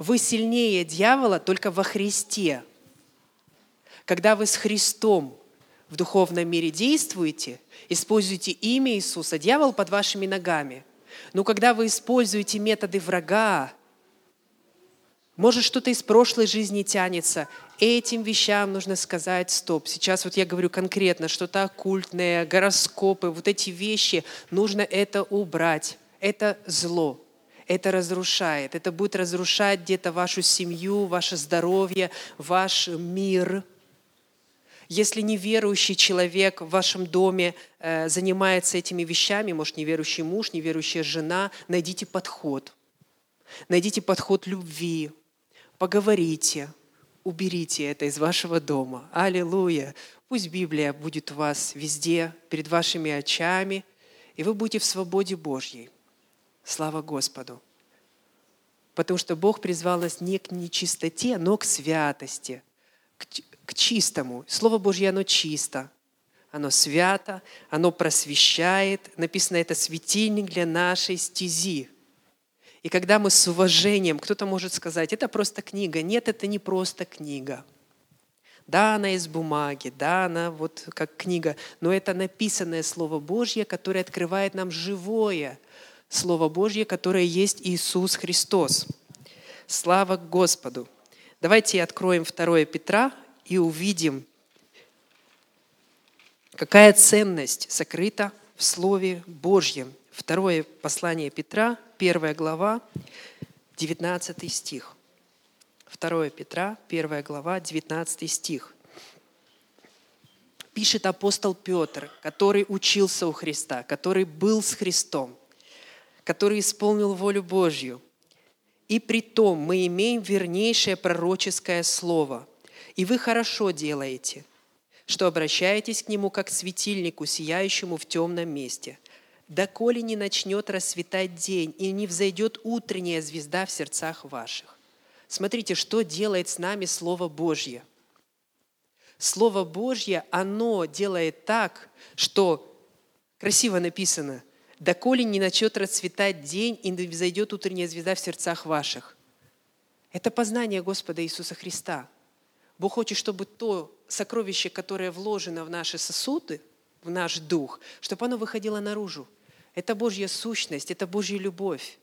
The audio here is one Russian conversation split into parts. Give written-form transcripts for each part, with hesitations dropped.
Вы сильнее дьявола только во Христе. Когда вы с Христом в духовном мире действуете, используете имя Иисуса, дьявол под вашими ногами. Но когда вы используете методы врага, может, что-то из прошлой жизни тянется, этим вещам нужно сказать стоп. Сейчас вот я говорю конкретно, что-то оккультное, гороскопы, вот эти вещи, нужно это убрать. Это зло, это разрушает, это будет разрушать где-то вашу семью, ваше здоровье, ваш мир. Если неверующий человек в вашем доме занимается этими вещами, может, неверующий муж, неверующая жена, найдите подход. Найдите подход любви. Поговорите, уберите это из вашего дома. Аллилуйя! Пусть Библия будет у вас везде, перед вашими очами, и вы будете в свободе Божьей. Слава Господу! Потому что Бог призвал нас не к нечистоте, но к святости, к чистому. Слово Божье, оно чисто, оно свято, оно просвещает. Написано, это светильник для нашей стези. И когда мы с уважением, кто-то может сказать, это просто книга. Нет, это не просто книга. Да, она из бумаги, да, она вот как книга, но это написанное Слово Божье, которое открывает нам живое Слово Божье, которое есть Иисус Христос. Слава Господу! Давайте откроем 2 Петра и увидим, какая ценность сокрыта в Слове Божьем. 2 послание Петра, 1 глава, 19 стих. 2 Петра, 1 глава, 19 стих. Пишет апостол Петр, который учился у Христа, который был с Христом, который исполнил волю Божью. И притом мы имеем вернейшее пророческое слово. И вы хорошо делаете, что обращаетесь к нему как к светильнику, сияющему в темном месте, доколе не начнет расцветать день и не взойдет утренняя звезда в сердцах ваших. Смотрите, что делает с нами Слово Божье. Слово Божье, оно делает так, что, красиво написано, доколе не начнет расцветать день и не взойдет утренняя звезда в сердцах ваших. Это познание Господа Иисуса Христа. Бог хочет, чтобы то сокровище, которое вложено в наши сосуды, в наш дух, чтобы оно выходило наружу. Это Божья сущность, это Божья любовь.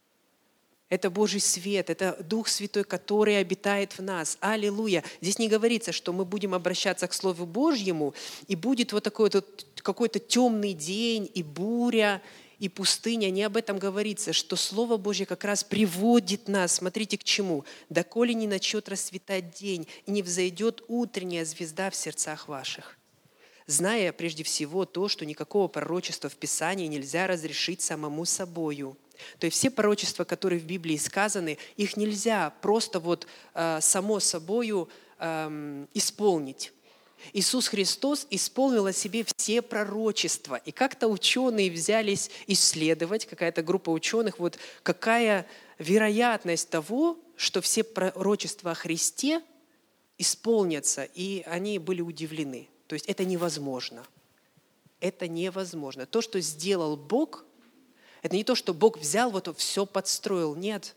Это Божий свет, это Дух Святой, который обитает в нас. Аллилуйя! Здесь не говорится, что мы будем обращаться к Слову Божьему, и будет вот такой вот какой-то темный день, и буря, и пустыня. Не об этом говорится, что Слово Божье как раз приводит нас, смотрите, к чему. «Доколе не начнет расцветать день, и не взойдет утренняя звезда в сердцах ваших». Зная прежде всего то, что никакого пророчества в Писании нельзя разрешить самому собою. То есть все пророчества, которые в Библии сказаны, их нельзя просто вот само собою исполнить. Иисус Христос исполнил о себе все пророчества. И как-то ученые взялись исследовать, какая-то группа ученых, вот какая вероятность того, что все пророчества о Христе исполнятся. И они были удивлены. То есть это невозможно. Это невозможно. То, что сделал Бог, это не то, что Бог взял, вот все подстроил. Нет.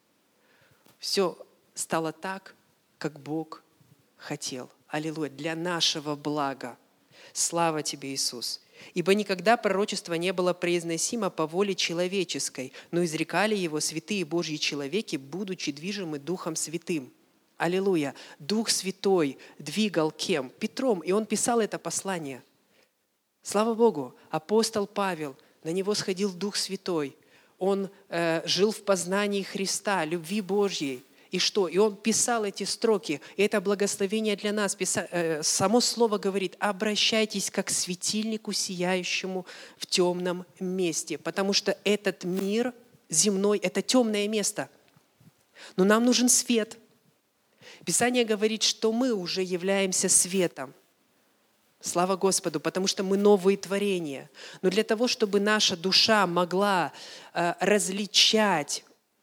Все стало так, как Бог хотел. Аллилуйя. Для нашего блага. Слава тебе, Иисус. Ибо никогда пророчество не было произносимо по воле человеческой, но изрекали его святые Божьи человеки, будучи движимы Духом Святым. Аллилуйя. Дух Святой двигал кем? Петром. И он писал это послание. Слава Богу. Апостол Павел, на него сходил Дух Святой. Он жил в познании Христа, любви Божьей. И что? И он писал эти строки. И это благословение для нас. Само слово говорит, обращайтесь как к светильнику, сияющему в темном месте. Потому что этот мир земной, это темное место. Но нам нужен свет. Писание говорит, что мы уже являемся светом. Слава Господу, потому что мы новые творения. Но для того, чтобы наша душа могла различать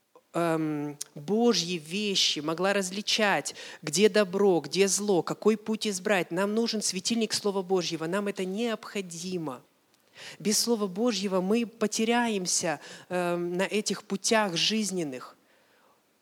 Божьи вещи, могла различать, где добро, где зло, какой путь избрать, нам нужен светильник Слова Божьего. Нам это необходимо. Без Слова Божьего мы потеряемся на этих путях жизненных.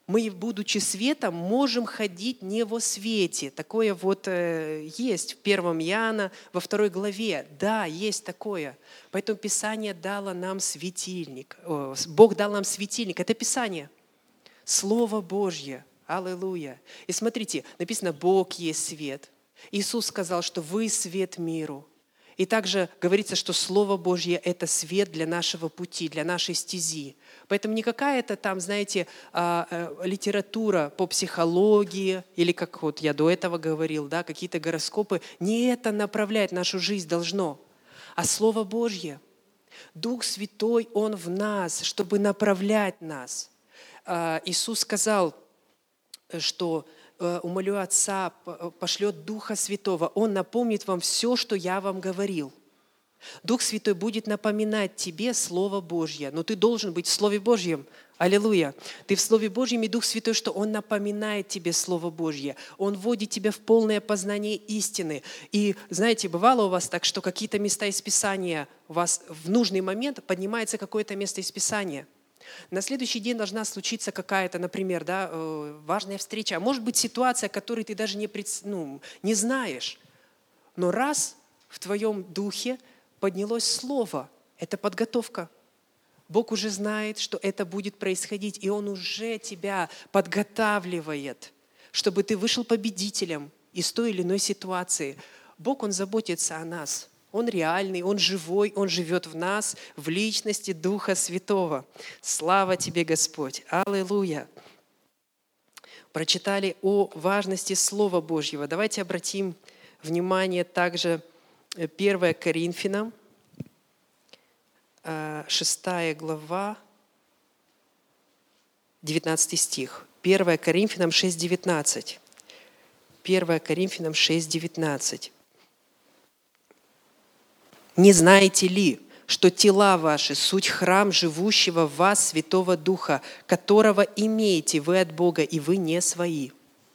мы, будучи светом, можем ходить не во свете. Такое вот есть в 1 Иоанна, во 2 главе. Да, есть такое. Поэтому Писание дало нам светильник. Бог дал нам светильник. Это Писание. Слово Божье. Аллилуйя. И смотрите, написано, Бог есть свет. Иисус сказал, что вы свет миру. И также говорится, что Слово Божье – это свет для нашего пути, для нашей стези. Поэтому не какая-то там, знаете, литература по психологии, или как вот я до этого говорил, да, какие-то гороскопы, не это направляет нашу жизнь должно, а Слово Божье. Дух Святой, Он в нас, чтобы направлять нас. Иисус сказал, что умолю Отца, пошлет Духа Святого. Он напомнит вам все, что я вам говорил. Дух Святой будет напоминать тебе Слово Божье, но ты должен быть в Слове Божьем. Аллилуйя. Ты в Слове Божьем, и Дух Святой, что Он напоминает тебе Слово Божье. Он вводит тебя в полное познание истины. И, знаете, бывало у вас так, что какие-то места из Писания у вас в нужный момент поднимается какое-то место из Писания. На следующий день должна случиться какая-то, например, да, важная встреча. А может быть ситуация, которую ты даже не знаешь. Но раз в твоем духе поднялось слово, это подготовка. Бог уже знает, что это будет происходить, и Он уже тебя подготавливает, чтобы ты вышел победителем из той или иной ситуации. Бог, Он заботится о нас. Он реальный, Он живой, Он живет в нас, в личности Духа Святого. Слава Тебе, Господь! Аллилуйя! Прочитали о важности Слова Божьего. Давайте обратим внимание также 1 Коринфянам, 6 глава, 19 стих. 1 Коринфянам 6, 19. 1 Коринфянам 6, 19. «Не знаете ли, что тела ваши – суть храм живущего в вас Святого Духа, которого имеете вы от Бога, и вы не свои?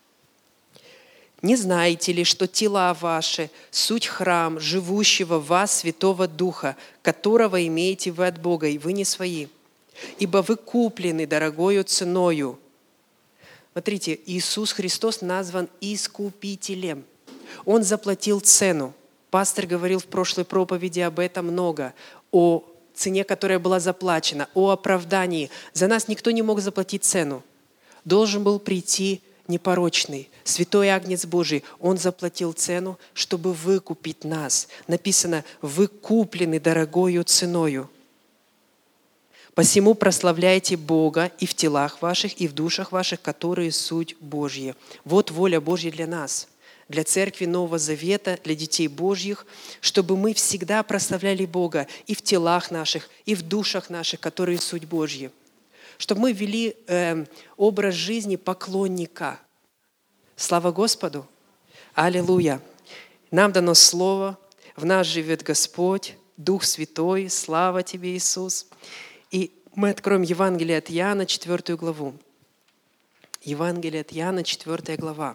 Не знаете ли, что тела ваши – суть храм живущего в вас Святого Духа, которого имеете вы от Бога, и вы не свои? Ибо вы куплены дорогою ценою». Смотрите, Иисус Христос назван Искупителем. Он заплатил цену. Пастор говорил в прошлой проповеди об этом много, о цене, которая была заплачена, о оправдании. За нас никто не мог заплатить цену. Должен был прийти непорочный, святой Агнец Божий. Он заплатил цену, чтобы выкупить нас. Написано, вы куплены дорогою ценою. Посему прославляйте Бога и в телах ваших, и в душах ваших, которые суть Божья. Вот воля Божья для нас, для церкви Нового Завета, для детей Божьих, чтобы мы всегда прославляли Бога и в телах наших, и в душах наших, которые суть Божья. Чтобы мы вели образ жизни поклонника. Слава Господу! Аллилуйя! Нам дано Слово, в нас живет Господь, Дух Святой, слава Тебе, Иисус. И мы откроем Евангелие от Иоанна, 4 главу. Евангелие от Иоанна, 4 глава.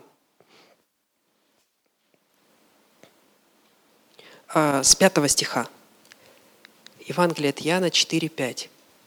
С 5 стиха. Евангелие от Иоанна 4:5.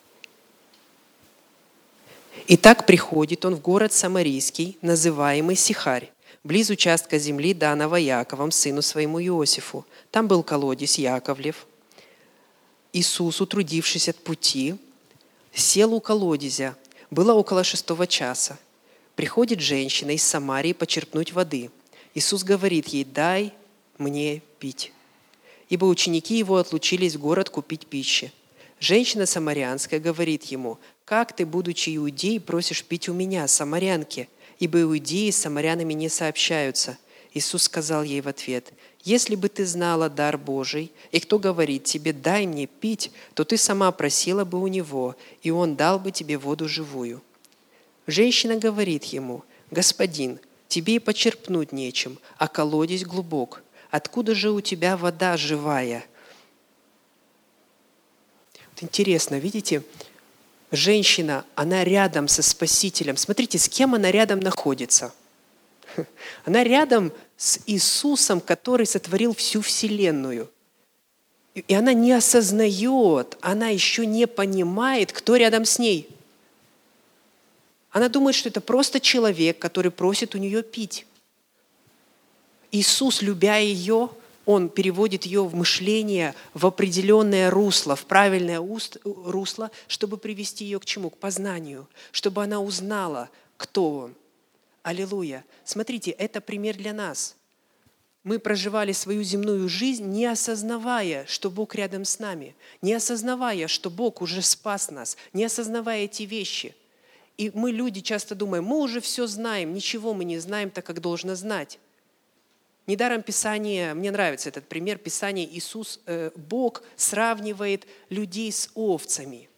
«Итак, приходит он в город Самарийский, называемый Сихарь, близ участка земли, данного Яковом, сыну своему Иосифу. Там был колодец Яковлев. Иисус, утрудившись от пути, сел у колодезя. Было около 6 часа. Приходит женщина из Самарии почерпнуть воды. Иисус говорит ей: дай мне пить. Ибо ученики его отлучились в город купить пищи. Женщина самарянская говорит ему: как ты, будучи иудеей, просишь пить у меня, самарянки? Ибо иудеи с самарянами не сообщаются. Иисус сказал ей в ответ: если бы ты знала дар Божий, и кто говорит тебе: дай мне пить, то ты сама просила бы у него, и он дал бы тебе воду живую. Женщина говорит ему: господин, тебе и почерпнуть нечем, а колодец глубок. Откуда же у тебя вода живая? Вот интересно, видите, женщина, она рядом со Спасителем. Смотрите, с кем она рядом находится. Она рядом с Иисусом, который сотворил всю вселенную. И она не осознает, она еще не понимает, кто рядом с ней. Она думает, что это просто человек, который просит у нее пить. Иисус, любя ее, Он переводит ее в мышление в определенное русло, в правильное русло, чтобы привести ее к чему? К познанию, чтобы она узнала, кто Он. Аллилуйя. Смотрите, это пример для нас. Мы проживали свою земную жизнь, не осознавая, что Бог рядом с нами, не осознавая, что Бог уже спас нас, не осознавая эти вещи. И мы, люди, часто думаем, мы уже все знаем, ничего мы не знаем так, как должно знать. Недаром Писание, мне нравится этот пример, Писание Бог сравнивает людей с овцами.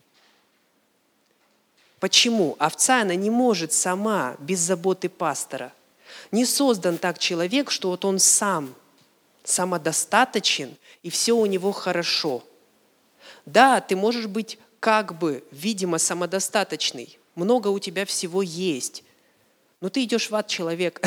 Почему? Овца, она не может сама, без заботы пастора. Не создан так человек, что вот он сам самодостаточен, и все у него хорошо. Да, ты можешь быть как бы, видимо, самодостаточный. Много у тебя всего есть. Но ты идешь в ад, человек.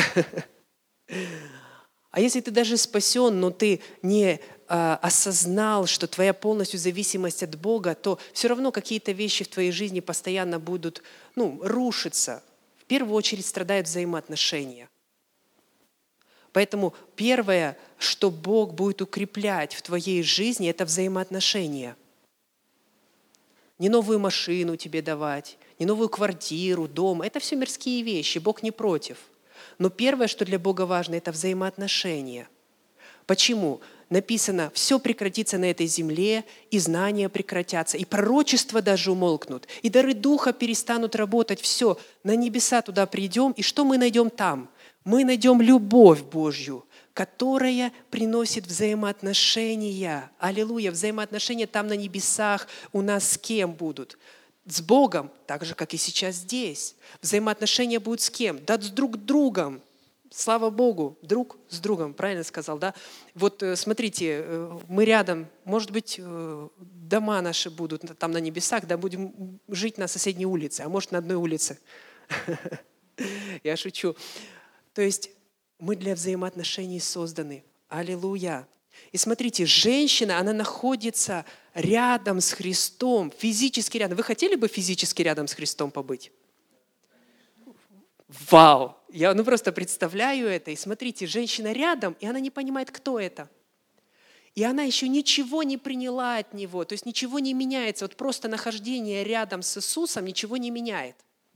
А если ты даже спасен, но ты не осознал, что твоя полностью зависимость от Бога, то все равно какие-то вещи в твоей жизни постоянно будут рушиться. В первую очередь страдают взаимоотношения. Поэтому первое, что Бог будет укреплять в твоей жизни, это взаимоотношения. Не новую машину тебе давать, не новую квартиру, дом. Это все мирские вещи, Бог не против. Но первое, что для Бога важно, это взаимоотношения. Почему? Написано, все прекратится на этой земле, и знания прекратятся, и пророчества даже умолкнут, и дары Духа перестанут работать. Все, на небеса туда придем, и что мы найдем там? Мы найдем любовь Божью, которая приносит взаимоотношения. Аллилуйя! Взаимоотношения там на небесах у нас с кем будут? С Богом, так же, как и сейчас здесь. Взаимоотношения будут с кем? Да с друг другом. Слава Богу, друг с другом, правильно сказал, да? Вот смотрите, мы рядом, может быть, дома наши будут там на небесах, да, будем жить на соседней улице, а может, на одной улице. Я шучу. То есть мы для взаимоотношений созданы. Аллилуйя. И смотрите, женщина, она находится рядом с Христом, физически рядом. Вы хотели бы физически рядом с Христом побыть? Вау! Я просто представляю это. И смотрите, женщина рядом, и она не понимает, кто это. И она еще ничего не приняла от Него, то есть ничего не меняется. Вот просто нахождение рядом с Иисусом ничего не меняет.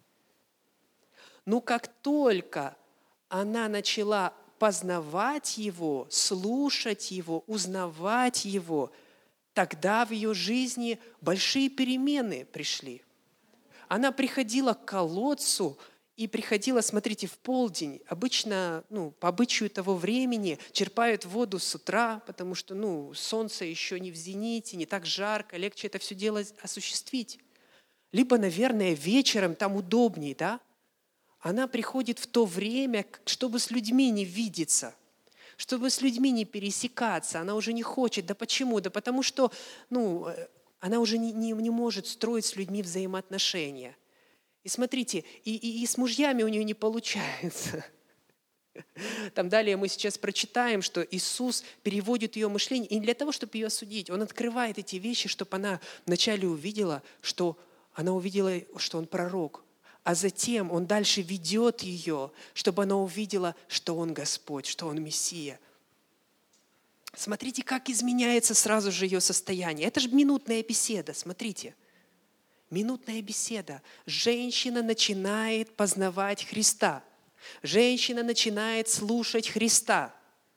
Но как только она начала познавать Его, слушать Его, узнавать Его, тогда в ее жизни большие перемены пришли. Она приходила к колодцу и приходила, смотрите, в полдень. Обычно, по обычаю того времени, черпают воду с утра, потому что, солнце еще не в зените, не так жарко, легче это все дело осуществить. Либо, наверное, вечером там удобней, да? Она приходит в то время, чтобы с людьми не видеться, чтобы с людьми не пересекаться. Она уже не хочет. Да почему? Да потому что она уже не может строить с людьми взаимоотношения. И смотрите, и с мужьями у нее не получается. Там далее мы сейчас прочитаем, что Иисус переводит ее мышление, и не для того, чтобы ее осудить. Он открывает эти вещи, чтобы она вначале увидела, что Он пророк. А затем Он дальше ведет ее, чтобы она увидела, что Он Господь, что Он Мессия. Смотрите, как изменяется сразу же ее состояние. Это же минутная беседа, смотрите. Минутная беседа. Женщина начинает познавать Христа. Женщина начинает слушать Христа.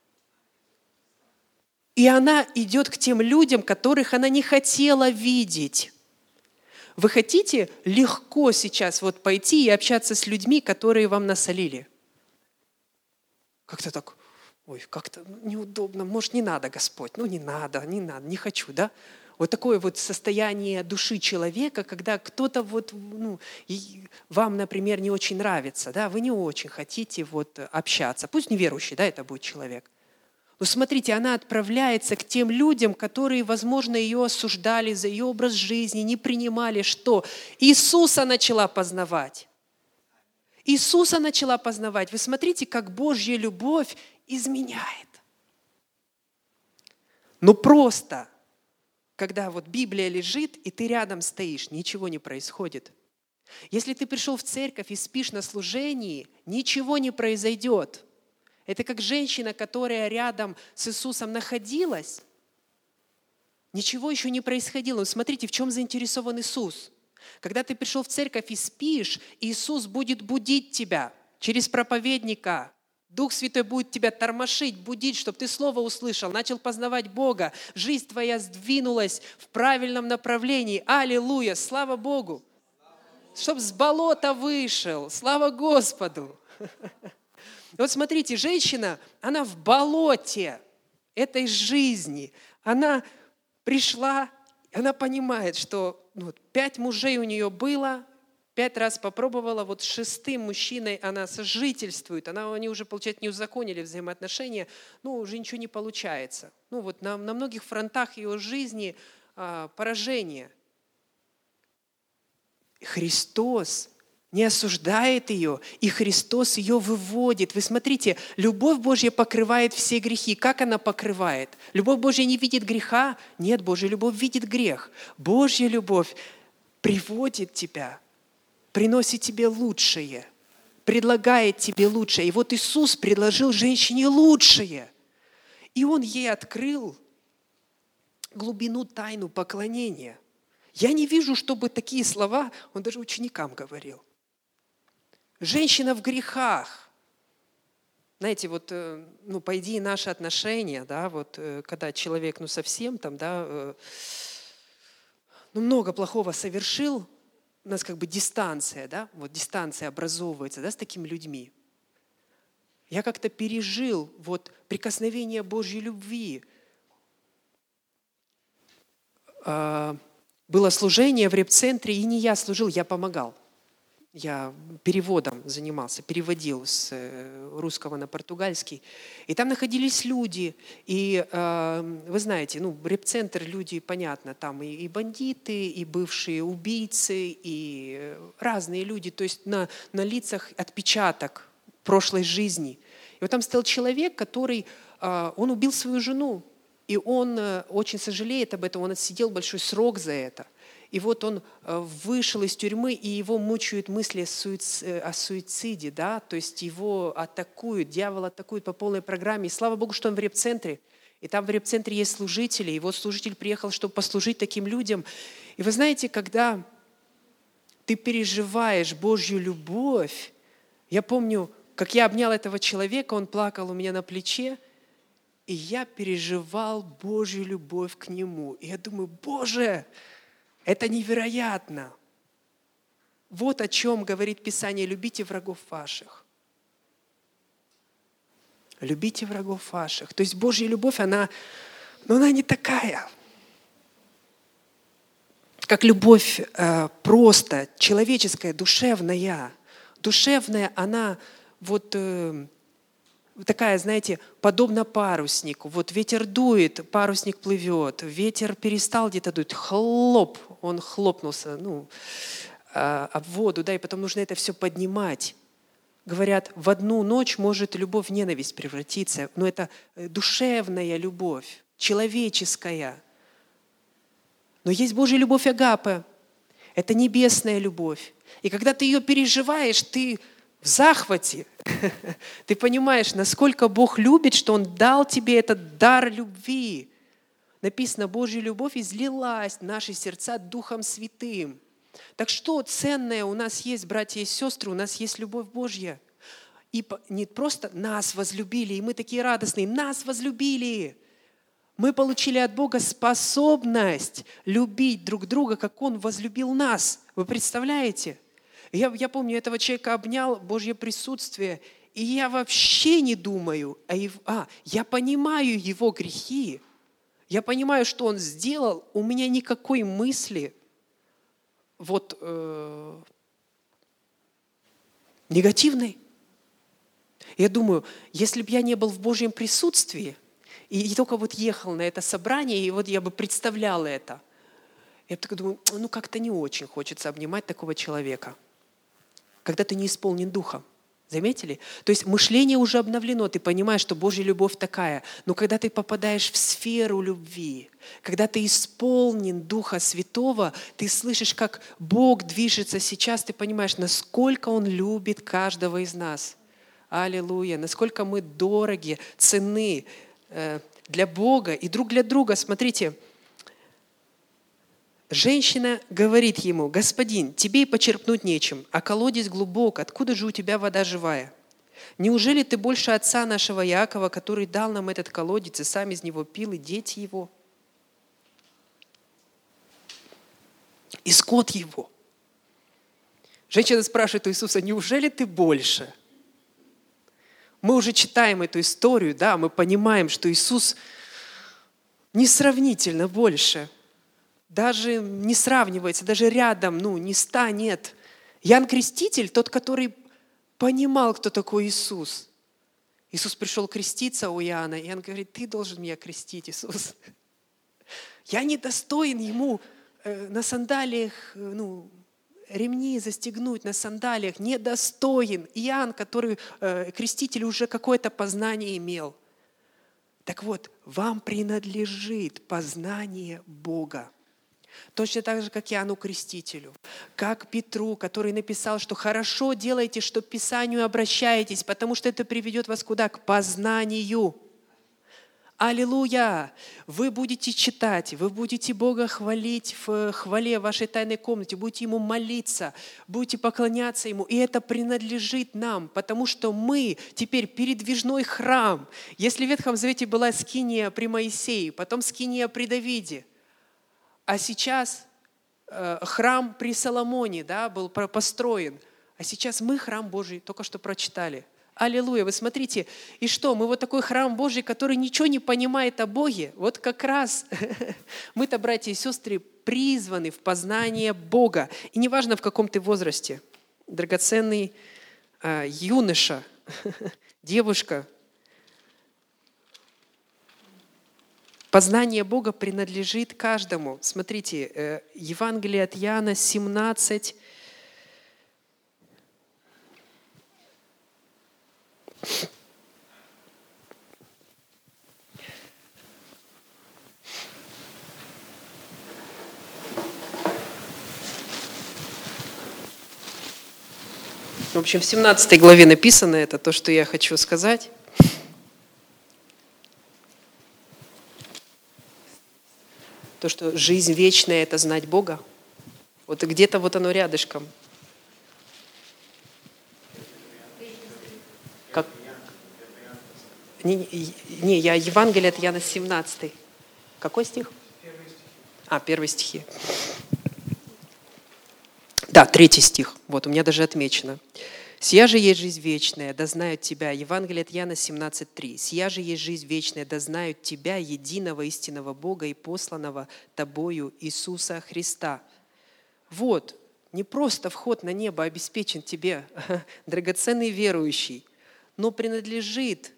И она идет к тем людям, которых она не хотела видеть. Вы хотите легко сейчас пойти и общаться с людьми, которые вам насолили? Как-то так, как-то неудобно. Может, не надо, Господь? Не надо, не хочу, да? Вот такое состояние души человека, когда кто-то вам, например, не очень нравится, да? Вы не очень хотите общаться. Пусть неверующий, да, это будет человек. Но смотрите, она отправляется к тем людям, которые, возможно, ее осуждали за ее образ жизни, не принимали, что Иисуса начала познавать. Иисуса начала познавать. Вы смотрите, как Божья любовь изменяет. Но просто, когда Библия лежит, и ты рядом стоишь, ничего не происходит. Если ты пришел в церковь и спишь на служении, ничего не произойдет. Это как женщина, которая рядом с Иисусом находилась, ничего еще не происходило. Но смотрите, в чем заинтересован Иисус. Когда ты пришел в церковь и спишь, Иисус будет будить тебя через проповедника. Дух Святой будет тебя тормошить, будить, чтобы ты слово услышал, начал познавать Бога. Жизнь твоя сдвинулась в правильном направлении. Аллилуйя! Слава Богу! Чтоб с болота вышел. Слава Господу! Вот смотрите, женщина, она в болоте этой жизни. Она пришла, она понимает, что 5 мужей у нее было, 5 раз попробовала, вот с 6-м мужчиной она сожительствует, они уже, получается, не узаконили взаимоотношения, уже ничего не получается. На многих фронтах ее жизни поражение. Христос не осуждает ее, и Христос ее выводит. Вы смотрите, любовь Божья покрывает все грехи. Как она покрывает? Любовь Божья не видит греха? Нет, Божья любовь видит грех. Божья любовь приводит тебя, приносит тебе лучшее, предлагает тебе лучшее. И вот Иисус предложил женщине лучшее. И Он ей открыл глубину, тайну поклонения. Я не вижу, чтобы такие слова Он даже ученикам говорил. Женщина в грехах. Знаете, по идее, наши отношения, когда человек, совсем там, много плохого совершил, у нас дистанция, дистанция образовывается, с такими людьми. Я как-то пережил прикосновение Божьей любви. Было служение в репцентре, и не я служил, я помогал. Я переводом занимался, переводил с русского на португальский. И там находились люди. И вы знаете, репцентр, люди, понятно, там и бандиты, и бывшие убийцы, и разные люди. То есть на лицах отпечаток прошлой жизни. И вот там стоял человек, который, он убил свою жену. И он очень сожалеет об этом, он отсидел большой срок за это. И вот он вышел из тюрьмы, и его мучают мысли о суициде, то есть его атакуют, дьявол атакует по полной программе. И слава Богу, что он в репцентре. И там в репцентре есть служители, и вот служитель приехал, чтобы послужить таким людям. И вы знаете, когда ты переживаешь Божью любовь, я помню, как я обнял этого человека, он плакал у меня на плече, и я переживал Божью любовь к нему. И я думаю, Боже, это невероятно. Вот о чем говорит Писание. Любите врагов ваших. Любите врагов ваших. То есть Божья любовь, она не такая, как любовь просто человеческая, душевная. Душевная, она такая, знаете, подобно паруснику. Ветер дует, парусник плывет. Ветер перестал где-то дуть, хлоп, он хлопнулся об воду, и потом нужно это все поднимать. Говорят, в одну ночь может любовь в ненависть превратиться, но это душевная любовь, человеческая. Но есть Божья любовь агапе, это небесная любовь. И когда ты ее переживаешь, ты в захвате. Ты понимаешь, насколько Бог любит, что Он дал тебе этот дар любви. Написано, Божья любовь излилась в наши сердца Духом Святым. Так что ценное у нас есть, братья и сестры, у нас есть любовь Божья. И не просто нас возлюбили, и мы такие радостные, нас возлюбили. Мы получили от Бога способность любить друг друга, как Он возлюбил нас. Вы представляете? Я помню, этого человека обнял, Божье присутствие, и я вообще не думаю, я понимаю его грехи, я понимаю, что он сделал, у меня никакой мысли негативной. Я думаю, если бы я не был в Божьем присутствии, и только ехал на это собрание, и я бы представлял это, я так думаю, как-то не очень хочется обнимать такого человека. Когда ты не исполнен Духом. Заметили? То есть мышление уже обновлено, ты понимаешь, что Божья любовь такая. Но когда ты попадаешь в сферу любви, когда ты исполнен Духа Святого, ты слышишь, как Бог движется сейчас, ты понимаешь, насколько Он любит каждого из нас. Аллилуйя! Насколько мы дороги, ценны для Бога и друг для друга. Смотрите, женщина говорит ему: «Господин, тебе и почерпнуть нечем, а колодец глубок, откуда же у тебя вода живая? Неужели ты больше отца нашего Иакова, который дал нам этот колодец, и сам из него пил, и дети его, и скот его?» Женщина спрашивает у Иисуса: «Неужели ты больше?» Мы уже читаем эту историю, да, мы понимаем, что Иисус несравнительно больше. Даже не сравнивается, даже рядом, не станет. Иоанн Креститель, тот, который понимал, кто такой Иисус. Иисус пришел креститься у Иоанна, и Иоанн говорит: «Ты должен меня крестить, Иисус. Я не достоин ему на сандалиях, ремни застегнуть на сандалиях, недостоин». Иоанн, который креститель, уже какое-то познание имел. Так вот, вам принадлежит познание Бога. Точно так же, как Иоанну Крестителю, как Петру, который написал, что хорошо делаете, что к Писанию обращаетесь, потому что это приведет вас куда? К познанию. Аллилуйя! Вы будете читать, вы будете Бога хвалить в хвале в вашей тайной комнате, будете Ему молиться, будете поклоняться Ему. И это принадлежит нам, потому что мы теперь передвижной храм. Если в Ветхом Завете была скиния при Моисее, потом скиния при Давиде, а сейчас храм при Соломоне, был построен, а сейчас мы храм Божий, только что прочитали. Аллилуйя! Вы смотрите, и что? Мы вот такой храм Божий, который ничего не понимает о Боге. Вот как раз мы-то, братья и сестры, призваны в познание Бога. И неважно, в каком ты возрасте, драгоценный юноша, девушка, познание Бога принадлежит каждому. Смотрите, Евангелие от Иоанна 17. В общем, в 17 главе написано это, то, что я хочу сказать. То, что жизнь вечная – это знать Бога. Вот и где-то вот оно рядышком. Как? Я Евангелие от Иоанна 17. Какой стих? 1 стихи. Да, 3 стих. Вот, у меня даже отмечено. «Сия же есть жизнь вечная, да знают Тебя». Евангелие от Иоанна 17:3. «Сия же есть жизнь вечная, да знают Тебя, единого истинного Бога и посланного Тобою Иисуса Христа». Вот, не просто вход на небо обеспечен тебе, драгоценный верующий, но принадлежит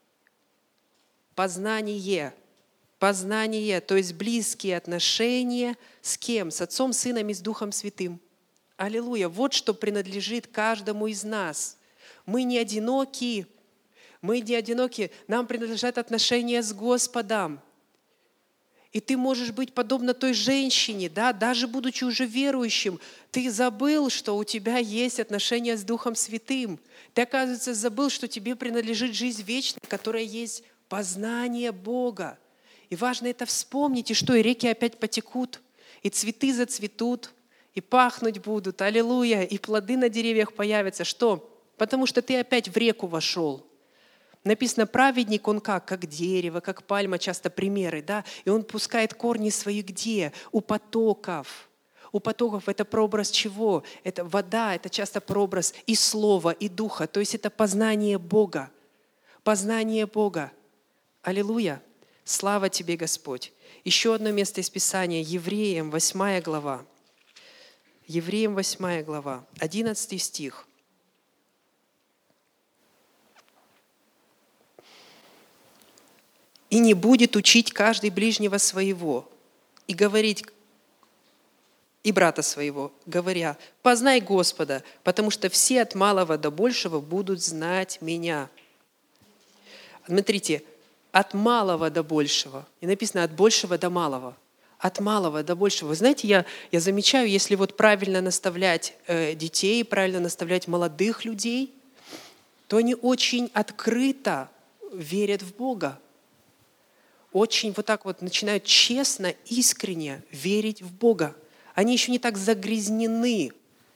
познание, то есть близкие отношения с кем? С Отцом, Сыном и с Духом Святым. Аллилуйя! Вот что принадлежит каждому из нас. Мы не одиноки, нам принадлежат отношения с Господом. И ты можешь быть подобно той женщине, даже будучи уже верующим, ты забыл, что у тебя есть отношения с Духом Святым. Ты, оказывается, забыл, что тебе принадлежит жизнь вечная, которая есть познание Бога. И важно это вспомнить, и что, и реки опять потекут, и цветы зацветут, и пахнуть будут, аллилуйя, и плоды на деревьях появятся. Что? Потому что ты опять в реку вошел. Написано, праведник, он как дерево, как пальма, часто примеры, и он пускает корни свои где? У потоков. У потоков это прообраз чего? Это вода, это часто прообраз и слова, и духа, то есть это познание Бога. Познание Бога. Аллилуйя. Слава Тебе, Господь. Еще одно место из Писания, Евреям, 8 глава. Евреям 8 глава, 11 стих. «И не будет учить каждый ближнего своего, и говорить и брата своего, говоря: познай Господа, потому что все от малого до большего будут знать меня». Смотрите, от малого до большего. И написано от большего до малого. От малого до большего. Вы знаете, я замечаю, если вот правильно наставлять детей, правильно наставлять молодых людей, то они очень открыто верят в Бога. Очень вот так вот начинают честно, искренне верить в Бога. Они еще не так загрязнены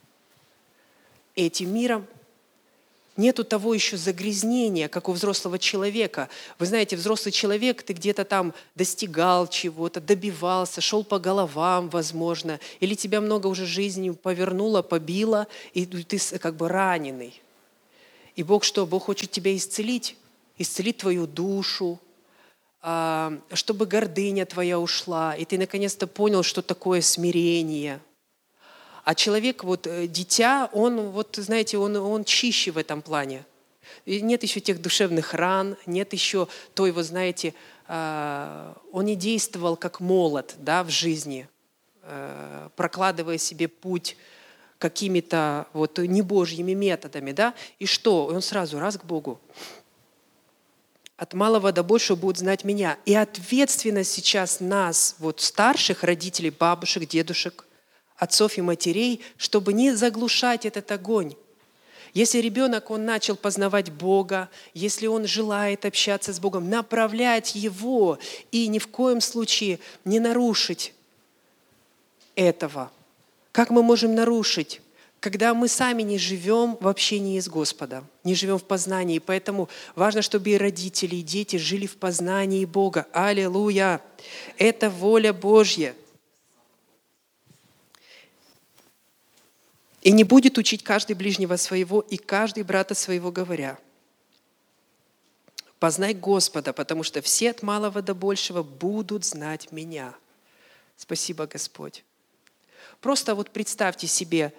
этим миром. Нету того еще загрязнения, как у взрослого человека. Вы знаете, взрослый человек, ты где-то там достигал чего-то, добивался, шел по головам, возможно, или тебя много уже жизнью повернуло, побило, и ты как бы раненый. И Бог что? Бог хочет тебя исцелить твою душу, чтобы гордыня твоя ушла, и ты наконец-то понял, что такое смирение. А человек, вот дитя, он, вот знаете, он чище в этом плане. И нет еще тех душевных ран, нет еще той, вот знаете, он не действовал как молот, да, в жизни, прокладывая себе путь какими-то вот небожьими методами, да. И что? Он сразу раз к Богу. От малого до большего будут знать меня. И ответственность сейчас нас, вот старших родителей, бабушек, дедушек, отцов и матерей, чтобы не заглушать этот огонь. Если ребенок, он начал познавать Бога, если он желает общаться с Богом, направлять его и ни в коем случае не нарушить этого. Как мы можем нарушить? Когда мы сами не живем в общении с Господом, не живем в познании. Поэтому важно, чтобы и родители, и дети жили в познании Бога. Аллилуйя! Это воля Божья. И не будет учить каждый ближнего своего и каждый брата своего, говоря: познай Господа, потому что все от малого до большего будут знать меня. Спасибо, Господь. Просто вот представьте себе,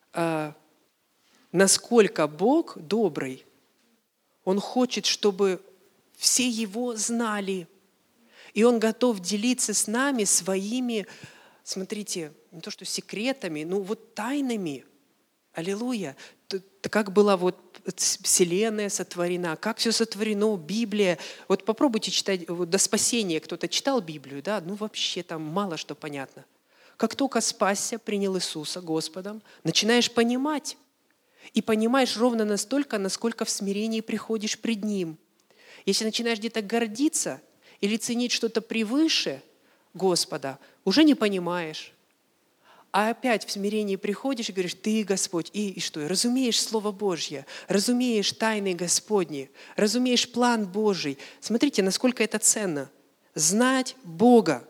насколько Бог добрый. Он хочет, чтобы все Его знали. И Он готов делиться с нами своими, смотрите, не то что секретами, но вот тайнами. Аллилуйя. Как была вот Вселенная сотворена, как все сотворено, Библия. Вот попробуйте читать, вот до спасения кто-то читал Библию, да? Ну вообще там мало что понятно. Как только спасся, принял Иисуса Господом, начинаешь понимать. И понимаешь ровно настолько, насколько в смирении приходишь пред Ним. Если начинаешь где-то гордиться или ценить что-то превыше Господа, уже не понимаешь. А опять в смирении приходишь и говоришь: Ты, Господь, и что? И разумеешь Слово Божье, разумеешь тайны Господни, разумеешь план Божий. Смотрите, насколько это ценно. Знать Бога.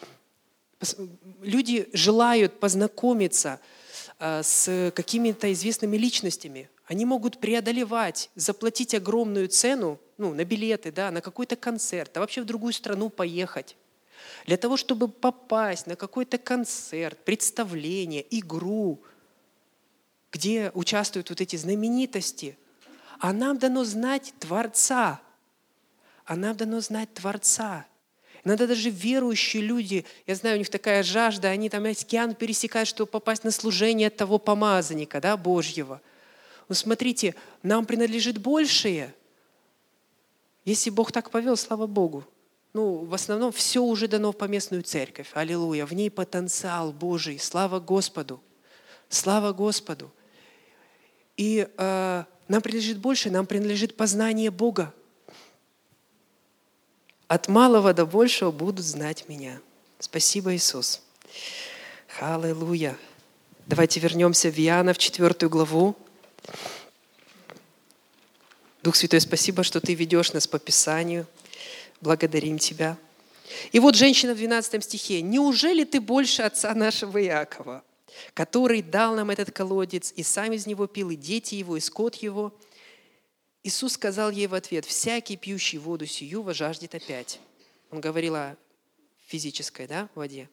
Люди желают познакомиться с какими-то известными личностями. Они могут преодолевать, заплатить огромную цену, на билеты, да, на какой-то концерт, а вообще в другую страну поехать. Для того, чтобы попасть на какой-то концерт, представление, игру, где участвуют вот эти знаменитости. А нам дано знать Творца. А нам дано знать Творца. Иногда даже верующие люди, я знаю, у них такая жажда, они там океан пересекают, чтобы попасть на служение того помазанника, да, Божьего. Но смотрите, нам принадлежит большее. Если Бог так повел, слава Богу. В основном все уже дано в поместную церковь. Аллилуйя. В ней потенциал Божий. Слава Господу. Слава Господу. И нам принадлежит больше, нам принадлежит познание Бога. От малого до большего будут знать меня. Спасибо, Иисус. Аллилуйя. Давайте вернемся в Иоанна, в 4 главу. Дух Святой, спасибо, что Ты ведешь нас по Писанию. Благодарим Тебя. И вот женщина в 12 стихе. «Неужели Ты больше отца нашего Иакова, который дал нам этот колодец, и сам из него пил, и дети его, и скот его?» Иисус сказал ей в ответ: «Всякий, пьющий воду сию, вожаждет опять». Он говорил о физической, воде.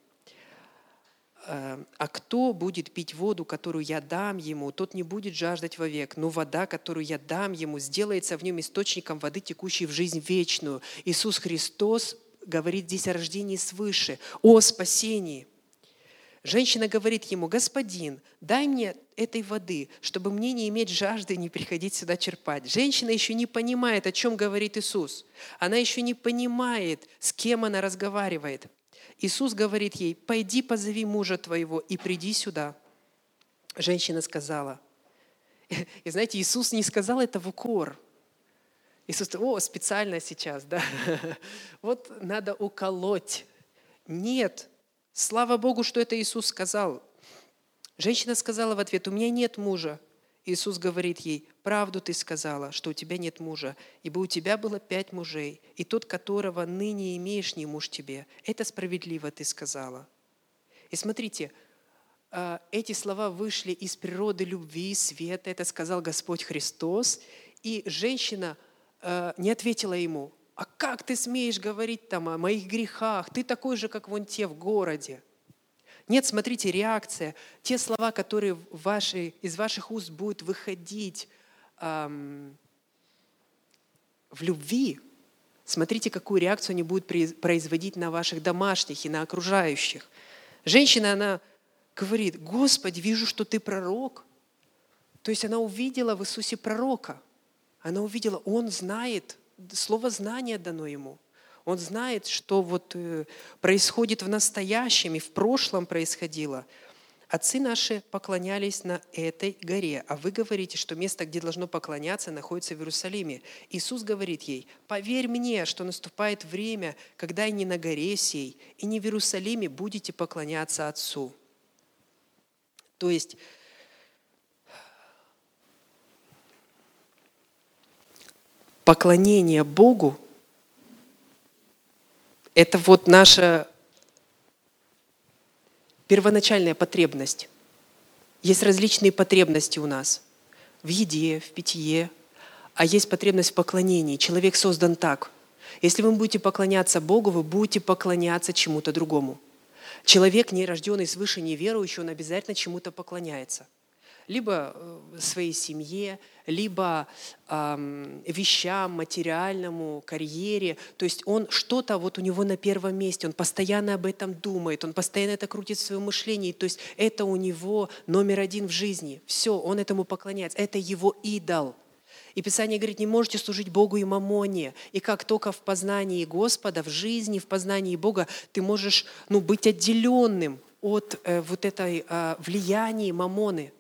«А кто будет пить воду, которую я дам ему, тот не будет жаждать вовек, но вода, которую я дам ему, сделается в нем источником воды, текущей в жизнь вечную». Иисус Христос говорит здесь о рождении свыше, о спасении. Женщина говорит ему: «Господин, дай мне этой воды, чтобы мне не иметь жажды и не приходить сюда черпать». Женщина еще не понимает, о чем говорит Иисус. Она еще не понимает, с кем она разговаривает. Иисус говорит ей: «Пойди, позови мужа твоего и приди сюда». Женщина сказала. И знаете, Иисус не сказал это в укор. Иисус: специально сейчас, да? Вот надо уколоть. Нет. Слава Богу, что это Иисус сказал. Женщина сказала в ответ: «У меня нет мужа». Иисус говорит ей: «Правду ты сказала, что у тебя нет мужа, ибо у тебя было 5 мужей, и тот, которого ныне имеешь, не муж тебе. Это справедливо ты сказала». И смотрите, эти слова вышли из природы любви, света. Это сказал Господь Христос. И женщина не ответила ему: «А как ты смеешь говорить там о моих грехах? Ты такой же, как вон те в городе». Нет, смотрите, реакция. Те слова, которые из ваших уст будут выходить в любви, смотрите, какую реакцию они будут производить на ваших домашних и на окружающих. Женщина, она говорит: «Господи, вижу, что ты пророк». То есть она увидела в Иисусе пророка. Она увидела, он знает, слово знания дано ему. Он знает, что происходит в настоящем и в прошлом происходило. Отцы наши поклонялись на этой горе, а вы говорите, что место, где должно поклоняться, находится в Иерусалиме. Иисус говорит ей: «Поверь мне, что наступает время, когда и не на горе сей, и не в Иерусалиме будете поклоняться Отцу». То есть поклонение Богу – это наша первоначальная потребность. Есть различные потребности у нас в еде, в питье, а есть потребность в поклонении. Человек создан так. Если вы будете поклоняться Богу, вы будете поклоняться чему-то другому. Человек, не рожденный свыше, неверующий, он обязательно чему-то поклоняется. Либо своей семье, либо вещам, материальному, карьере. То есть он что-то у него на первом месте, он постоянно об этом думает, он постоянно это крутит в своем мышлении. То есть это у него номер 1 в жизни. Все, он этому поклоняется. Это его идол. И Писание говорит: не можете служить Богу и мамоне. И как только в познании Господа, в жизни, в познании Бога ты можешь быть отделенным от этой влияния мамоны.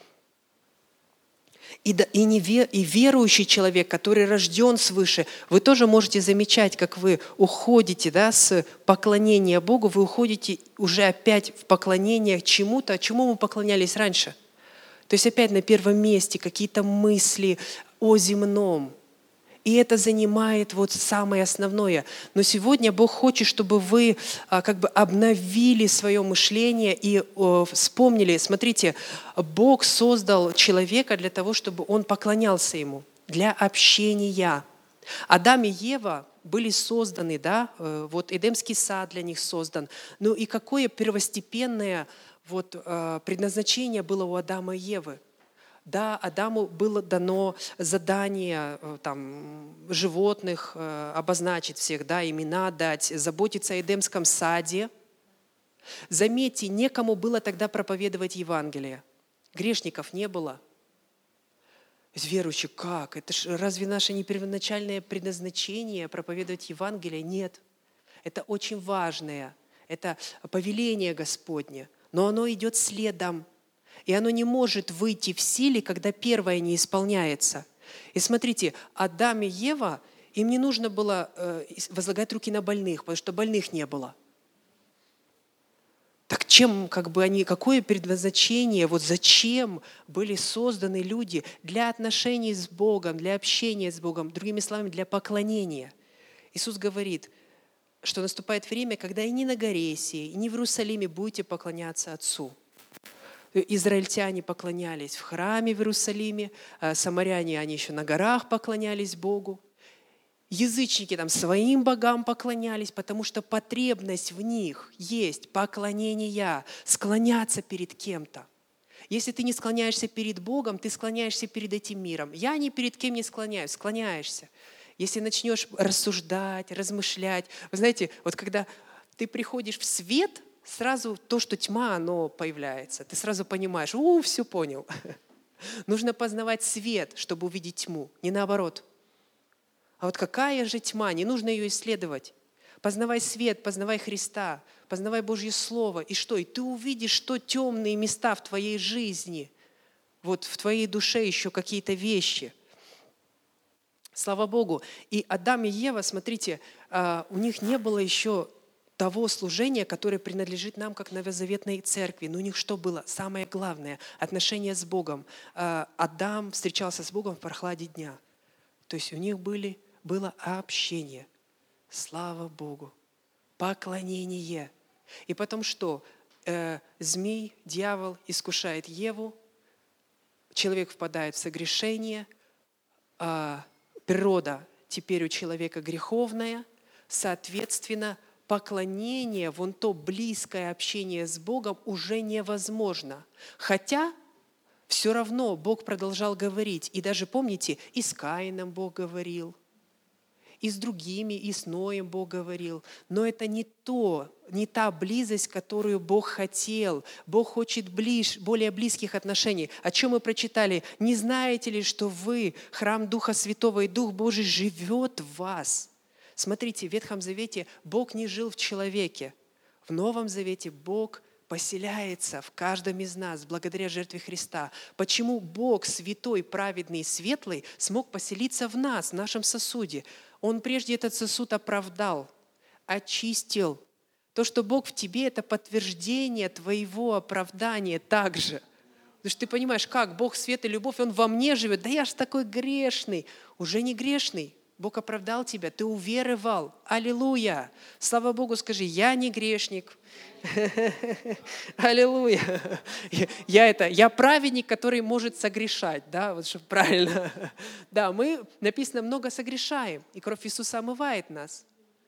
И верующий человек, который рожден свыше, вы тоже можете замечать, как вы уходите с поклонения Богу, вы уходите уже опять в поклонение чему-то, чему мы поклонялись раньше. То есть опять на первом месте какие-то мысли о земном. И это занимает самое основное. Но сегодня Бог хочет, чтобы вы обновили свое мышление и вспомнили. Смотрите, Бог создал человека для того, чтобы он поклонялся Ему, для общения. Адам и Ева были созданы, Эдемский сад для них создан. Ну и какое первостепенное предназначение было у Адама и Евы? Да, Адаму было дано задание животных обозначить всех, имена дать, заботиться о Эдемском саде. Заметьте, некому было тогда проповедовать Евангелие. Грешников не было. Верующие, как? Это разве наше не первоначальное предназначение проповедовать Евангелие? Нет. Это очень важное. Это повеление Господне. Но оно идет следом. И оно не может выйти в силе, когда первое не исполняется. И смотрите, Адам и Ева, им не нужно было возлагать руки на больных, потому что больных не было. Так чем какое предназначение, зачем были созданы люди для отношений с Богом, для общения с Богом, другими словами, для поклонения? Иисус говорит, что наступает время, когда и не на горе сей, и не в Иерусалиме будете поклоняться Отцу. Израильтяне поклонялись в храме в Иерусалиме, самаряне, они еще на горах поклонялись Богу. Язычники своим богам поклонялись, потому что потребность в них есть поклонение, склоняться перед кем-то. Если ты не склоняешься перед Богом, ты склоняешься перед этим миром. Я ни перед кем не склоняюсь, склоняешься. Если начнешь рассуждать, размышлять. Вы знаете, когда ты приходишь в свет, сразу то, что тьма, оно появляется. Ты сразу понимаешь, все понял. Нужно познавать свет, чтобы увидеть тьму, не наоборот. А вот какая же тьма? Не нужно ее исследовать. Познавай свет, познавай Христа, познавай Божье Слово. И что? И ты увидишь, что темные места в твоей жизни, вот в твоей душе еще какие-то вещи. Слава Богу. И Адам и Ева, смотрите, у них не было еще того служения, которое принадлежит нам, как новозаветной церкви. Но у них что было? Самое главное – отношения с Богом. Адам встречался с Богом в прохладе дня. То есть у них было общение. Слава Богу. Поклонение. И потом что? Змей, дьявол искушает Еву, человек впадает в согрешение, природа теперь у человека греховная, соответственно, поклонение, вон то близкое общение с Богом уже невозможно. Хотя все равно Бог продолжал говорить. И даже помните, и с Каином Бог говорил, и с другими, и с Ноем Бог говорил. Но это не та близость, которую Бог хотел. Бог хочет более близких отношений. О чем мы прочитали? «Не знаете ли, что вы храм Духа Святого, и Дух Божий живет в вас?» Смотрите, в Ветхом Завете Бог не жил в человеке. В Новом Завете Бог поселяется в каждом из нас благодаря жертве Христа. Почему Бог, святой, праведный и светлый, смог поселиться в нас, в нашем сосуде? Он прежде этот сосуд оправдал, очистил. То, что Бог в тебе, это подтверждение твоего оправдания также. Потому что ты понимаешь, как Бог свет и любовь, Он во мне живет. Да я ж такой грешный. Уже не грешный. Бог оправдал тебя, ты уверовал. Аллилуйя! Слава Богу, скажи, я не грешник. Аллилуйя! Я праведник, который может согрешать. Да, вот чтобы правильно. Да, мы, написано, много согрешаем, и кровь Иисуса омывает нас.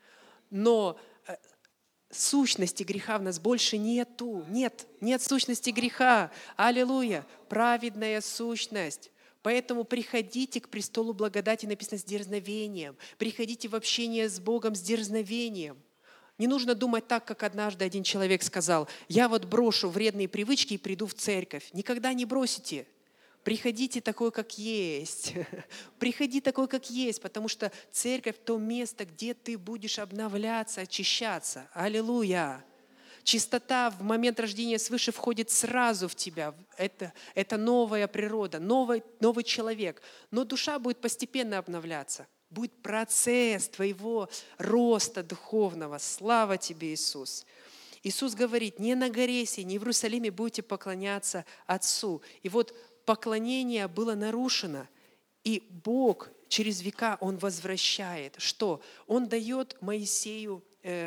Но сущности греха в нас больше нету. Нет сущности греха. Аллилуйя! Праведная сущность. Поэтому приходите к престолу благодати, написано, с дерзновением. Приходите в общение с Богом с дерзновением. Не нужно думать так, как однажды один человек сказал: «Я вот брошу вредные привычки и приду в церковь». Никогда не бросите. Приходите такой, как есть. Приходи такой, как есть, потому что церковь – то место, где ты будешь обновляться, очищаться. Аллилуйя! Чистота в момент рождения свыше входит сразу в тебя. Это новая природа, новый человек. Но душа будет постепенно обновляться. Будет процесс твоего роста духовного. Слава тебе, Иисус! Иисус говорит: не на горе сей, не в Иерусалиме будете поклоняться Отцу. И вот поклонение было нарушено. И Бог через века, Он возвращает. Что? Он дает Моисею,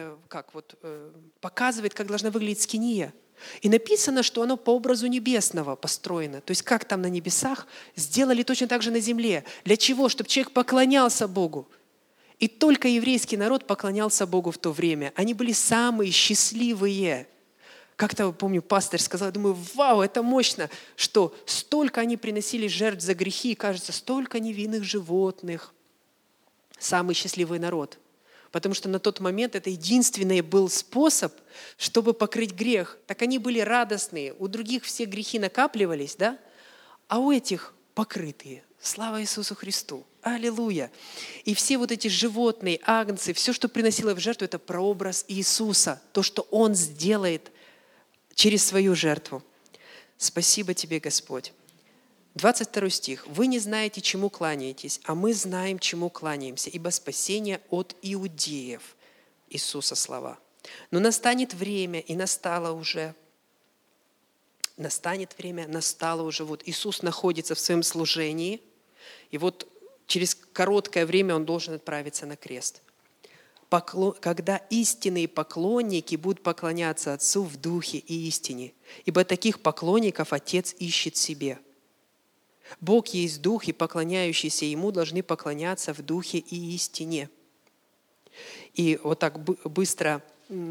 показывает, как должна выглядеть скиния. И написано, что оно по образу небесного построено. То есть как там на небесах, сделали точно так же на земле. Для чего? Чтобы человек поклонялся Богу. И только еврейский народ поклонялся Богу в то время. Они были самые счастливые. Как-то, помню, пастырь сказал, думаю, вау, это мощно, что столько они приносили жертв за грехи, и, кажется, столько невинных животных. Самый счастливый народ. Потому что на тот момент это единственный был способ, чтобы покрыть грех. Так они были радостные, у других все грехи накапливались, да? А у этих покрытые. Слава Иисусу Христу! Аллилуйя! И все вот эти животные, агнцы, все, что приносило в жертву, это прообраз Иисуса, то, что Он сделает через свою жертву. Спасибо Тебе, Господь. 22 стих. «Вы не знаете, чему кланяетесь, а мы знаем, чему кланяемся, ибо спасение от иудеев». Иисуса слова. «Но настанет время, и настало уже». Настанет время, настало уже. Вот Иисус находится в своем служении, и вот через короткое время Он должен отправиться на крест. Когда истинные поклонники будут поклоняться Отцу в духе и истине, ибо таких поклонников Отец ищет себе. Бог есть Дух, и поклоняющиеся Ему должны поклоняться в Духе и истине. И вот так быстро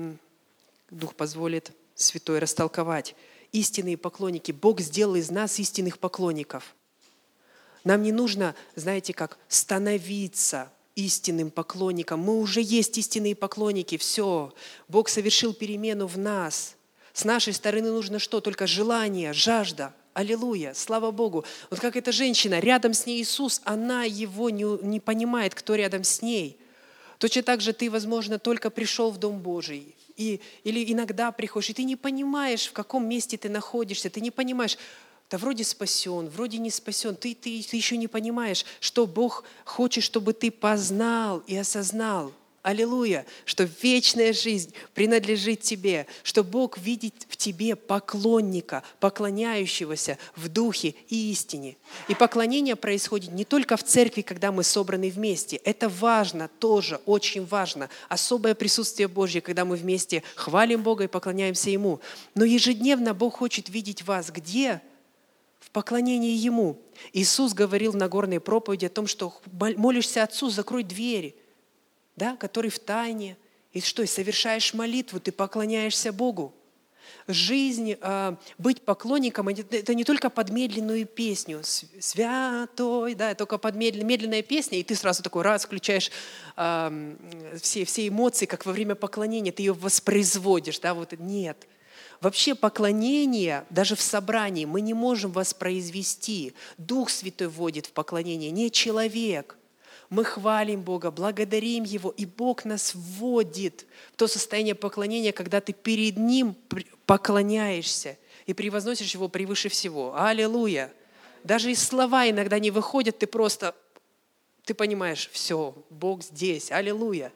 Дух позволит Святой растолковать. Истинные поклонники. Бог сделал из нас истинных поклонников. Нам не нужно, знаете, как становиться истинным поклонником. Мы уже есть истинные поклонники. Все. Бог совершил перемену в нас. С нашей стороны нужно что? Только желание, жажда. Аллилуйя, слава Богу. Вот как эта женщина, рядом с ней Иисус, она его не понимает, кто рядом с ней. Точно так же ты, возможно, только пришел в Дом Божий. Или иногда приходишь, и ты не понимаешь, в каком месте ты находишься. Ты не понимаешь, да вроде спасен, вроде не спасен. Ты еще не понимаешь, что Бог хочет, чтобы ты познал и осознал. Аллилуйя, что вечная жизнь принадлежит тебе, что Бог видит в тебе поклонника, поклоняющегося в духе и истине. И поклонение происходит не только в церкви, когда мы собраны вместе. Это важно тоже, очень важно. Особое присутствие Божье, когда мы вместе хвалим Бога и поклоняемся Ему. Но ежедневно Бог хочет видеть вас где? В поклонении Ему. Иисус говорил в Нагорной проповеди о том, что молишься Отцу, закрой двери. Да, который в тайне, и что, и совершаешь молитву, ты поклоняешься Богу. Жизнь, быть поклонником, это не только под медленную песню, святой, да, только под медленная песня, и ты сразу такой раз включаешь все эмоции, как во время поклонения, ты ее воспроизводишь, да, вот нет. Вообще поклонение, даже в собрании, мы не можем воспроизвести. Дух Святой вводит в поклонение, не человек. Мы хвалим Бога, благодарим Его, и Бог нас вводит в то состояние поклонения, когда ты перед Ним поклоняешься и превозносишь Его превыше всего. Аллилуйя! Даже из слова иногда не выходят, ты понимаешь, все, Бог здесь, аллилуйя!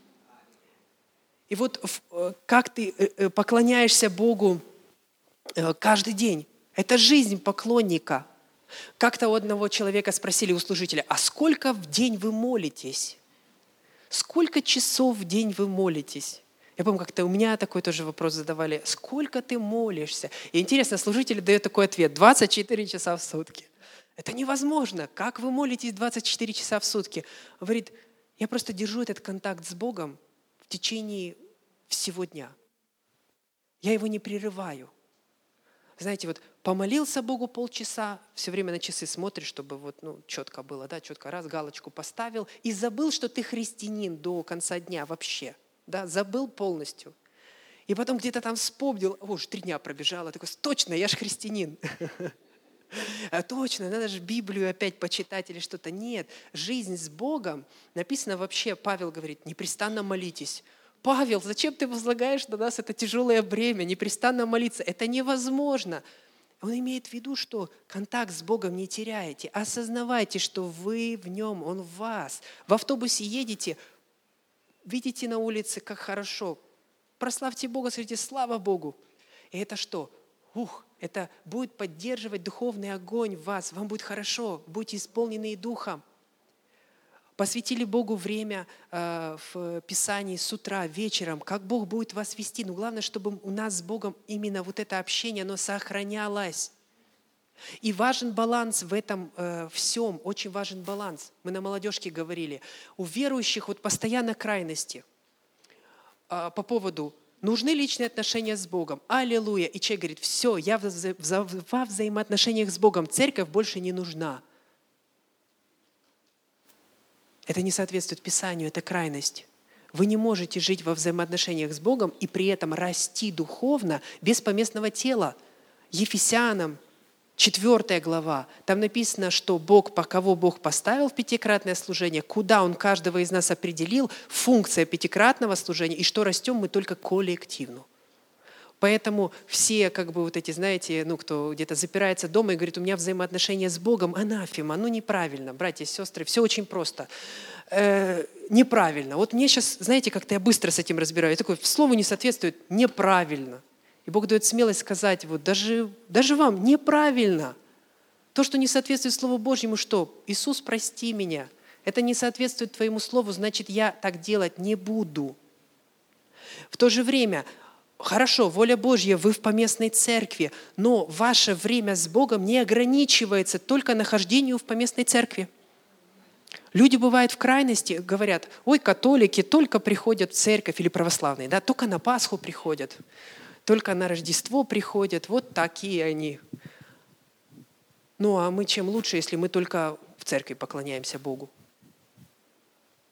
И вот как ты поклоняешься Богу каждый день, это жизнь поклонника. Как-то у одного человека спросили у служителя, а сколько в день вы молитесь? Сколько часов в день вы молитесь? Я помню, как-то у меня такой тоже вопрос задавали. Сколько ты молишься? И интересно, служитель дает такой ответ. 24 часа в сутки. Это невозможно. Как вы молитесь 24 часа в сутки? Говорит, я просто держу этот контакт с Богом в течение всего дня. Я его не прерываю. Знаете, вот помолился Богу полчаса, все время на часы смотришь, чтобы четко было, да, четко раз, галочку поставил, и забыл, что ты христианин до конца дня вообще, да, забыл полностью. И потом где-то там вспомнил, уже 3 дня пробежало, такой, точно, я же христианин. Точно, надо же Библию опять почитать или что-то. Нет, жизнь с Богом, написано вообще, Павел говорит, непрестанно молитесь. Павел, зачем ты возлагаешь на нас это тяжелое бремя, непрестанно молиться? Это невозможно. Он имеет в виду, что контакт с Богом не теряете. Осознавайте, что вы в Нем, Он в вас. В автобусе едете, видите на улице, как хорошо. Прославьте Бога, скажите «Слава Богу». И это что? Это будет поддерживать духовный огонь в вас. Вам будет хорошо, будете исполнены Духом. Посвятили Богу время в Писании с утра, вечером. Как Бог будет вас вести? Но главное, чтобы у нас с Богом именно вот это общение, оно сохранялось. И важен баланс в этом всем, очень важен баланс. Мы на молодежке говорили. У верующих постоянно крайности по поводу нужны личные отношения с Богом. Аллилуйя. И человек говорит, все, я во взаимоотношениях с Богом. Церковь больше не нужна. Это не соответствует Писанию, это крайность. Вы не можете жить во взаимоотношениях с Богом и при этом расти духовно без поместного тела. Ефесянам 4 глава, там написано, что Бог, кого Бог поставил в пятикратное служение, куда Он каждого из нас определил, функция пятикратного служения, и что растем мы только коллективно. Поэтому все, знаете, кто где-то запирается дома и говорит, у меня взаимоотношения с Богом, анафема, неправильно, братья и сестры, все очень просто. Неправильно. Вот мне сейчас, знаете, как-то я быстро с этим разбираюсь, такое слово не соответствует, неправильно. И Бог дает смелость сказать, даже вам, неправильно. То, что не соответствует Слову Божьему, что? Иисус, прости меня. Это не соответствует Твоему Слову, значит, я так делать не буду. В то же время, хорошо, воля Божья, вы в поместной церкви, но ваше время с Богом не ограничивается только нахождению в поместной церкви. Люди бывают в крайности, говорят, католики только приходят в церковь или православные, да, только на Пасху приходят, только на Рождество приходят, вот такие они. А мы чем лучше, если мы только в церкви поклоняемся Богу?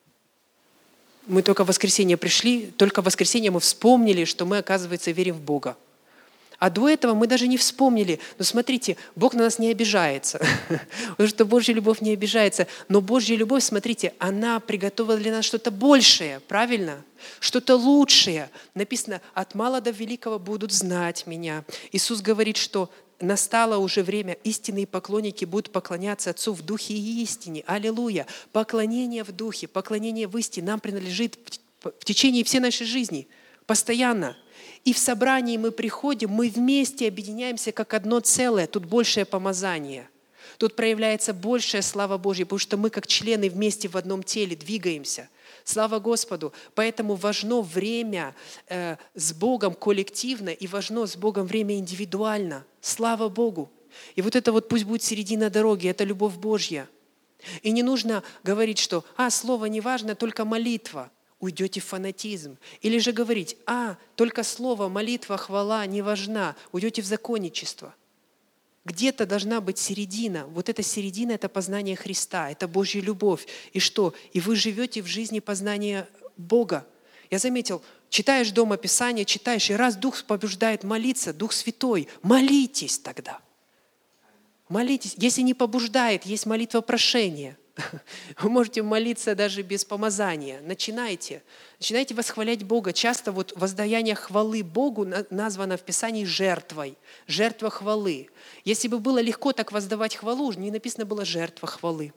Мы только в воскресенье пришли, только в воскресенье мы вспомнили, что мы, оказывается, верим в Бога. А до этого мы даже не вспомнили. Но смотрите, Бог на нас не обижается, потому что Божья любовь не обижается. Но Божья любовь, смотрите, она приготовила для нас что-то большее, правильно? Что-то лучшее. Написано, от мала до великого будут знать меня. Иисус говорит, что настало уже время, истинные поклонники будут поклоняться Отцу в духе и истине. Аллилуйя! Поклонение в духе, поклонение в истине нам принадлежит в течение всей нашей жизни, постоянно. И в собрании мы приходим, мы вместе объединяемся как одно целое. Тут большее помазание. Тут проявляется большая слава Божья, потому что мы как члены вместе в одном теле двигаемся. Слава Господу! Поэтому важно время с Богом коллективно и важно с Богом время индивидуально. Слава Богу! И вот это вот пусть будет середина дороги, это любовь Божья. И не нужно говорить, что слово не важно, только молитва. Уйдете в фанатизм. Или же говорить, только слово, молитва, хвала не важна, уйдете в законничество. Где-то должна быть середина. Вот эта середина – это познание Христа, это Божья любовь. И что? И вы живете в жизни познания Бога. Я заметил, читаешь дома Писание, читаешь, и раз Дух побуждает молиться, Дух Святой, молитесь тогда. Молитесь. Если не побуждает, есть молитва прошения. Вы можете молиться даже без помазания. Начинайте восхвалять Бога. Часто вот воздаяние хвалы Богу названо в Писании жертвой. Жертва хвалы. Если бы было легко так воздавать хвалу, не написано было жертва хвалы.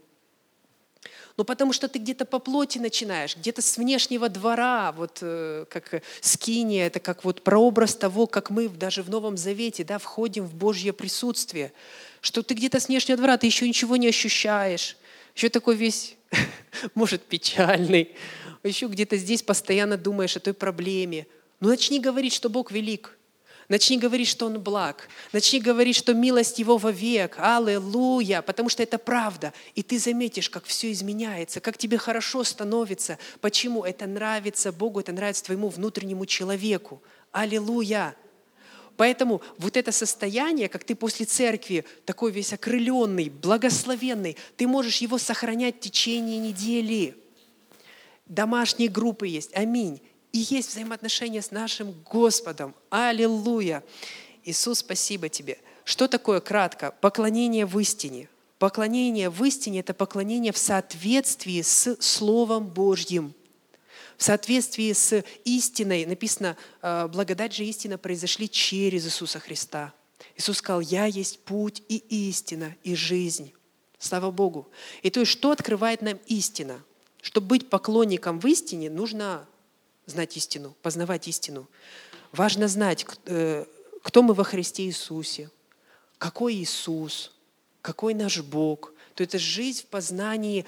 Ну, потому что ты где-то по плоти начинаешь, где-то с внешнего двора, вот как скиния, это как вот прообраз того, как мы даже в Новом Завете, входим в Божье присутствие. Что ты где-то с внешнего двора, ты еще ничего не ощущаешь. Еще такой весь, может, печальный. Еще где-то здесь постоянно думаешь о той проблеме. Ну, начни говорить, что Бог велик. Начни говорить, что Он благ. Начни говорить, что милость Его вовек. Аллилуйя. Потому что это правда. И ты заметишь, как все изменяется, как тебе хорошо становится. Почему? Это нравится Богу, это нравится твоему внутреннему человеку. Аллилуйя. Поэтому вот это состояние, как ты после церкви, такой весь окрыленный, благословенный, ты можешь его сохранять в течение недели. Домашние группы есть. Аминь. И есть взаимоотношения с нашим Господом. Аллилуйя. Иисус, спасибо Тебе. Что такое кратко? Поклонение в истине. Поклонение в истине – это поклонение в соответствии с Словом Божьим. В соответствии с истиной, написано, благодать же истина произошли через Иисуса Христа. Иисус сказал, «Я есть путь и истина, и жизнь». Слава Богу. И то есть, что открывает нам истина? Чтобы быть поклонником в истине, нужно знать истину, познавать истину. Важно знать, кто мы во Христе Иисусе, какой Иисус, какой наш Бог. То это жизнь в познании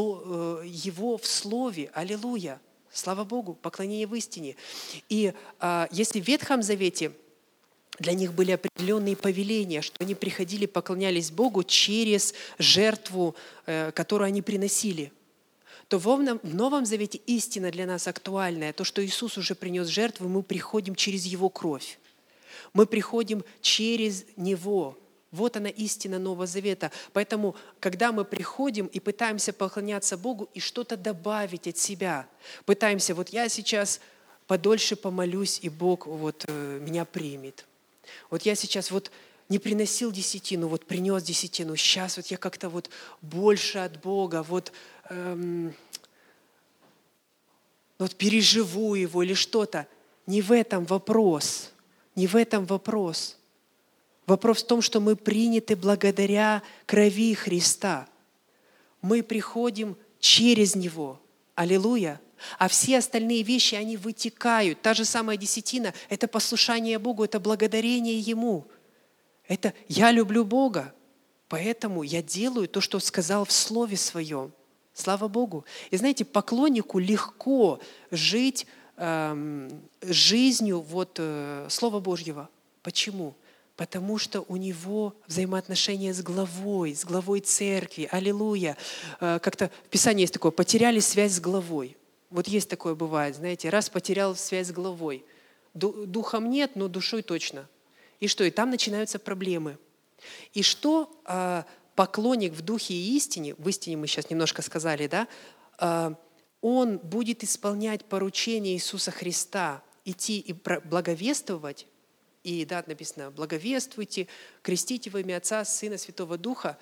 Его в Слове. Аллилуйя. Слава Богу, поклонение в истине. И если в Ветхом Завете для них были определенные повеления, что они приходили, поклонялись Богу через жертву, которую они приносили, то в Новом Завете истина для нас актуальная. То, что Иисус уже принес жертву, мы приходим через Его кровь. Мы приходим через Него. Вот она истина Нового Завета. Поэтому, когда мы приходим и пытаемся поклоняться Богу и что-то добавить от себя, пытаемся, вот я сейчас подольше помолюсь, и Бог меня примет. Вот я сейчас не приносил десятину, принес десятину. Сейчас я как-то больше от Бога, переживу Его или что-то. Не в этом вопрос. Не в этом вопрос. Вопрос в том, что мы приняты благодаря крови Христа. Мы приходим через Него. Аллилуйя. А все остальные вещи, они вытекают. Та же самая десятина – это послушание Богу, это благодарение Ему. Это «я люблю Бога, поэтому я делаю то, что сказал в Слове Своем». Слава Богу. И знаете, поклоннику легко жить жизнью Слова Божьего. Почему? Потому что у него взаимоотношения с главой церкви. Аллилуйя. Как-то в Писании есть такое, потеряли связь с главой. Вот есть такое бывает, знаете, раз потерял связь с главой. Духом нет, но душой точно. И что? И там начинаются проблемы. И что поклонник в духе и истине, в истине мы сейчас немножко сказали, он будет исполнять поручение Иисуса Христа, идти и благовествовать, и да, написано, благовествуйте, крестите во имя Отца, Сына, Святого Духа,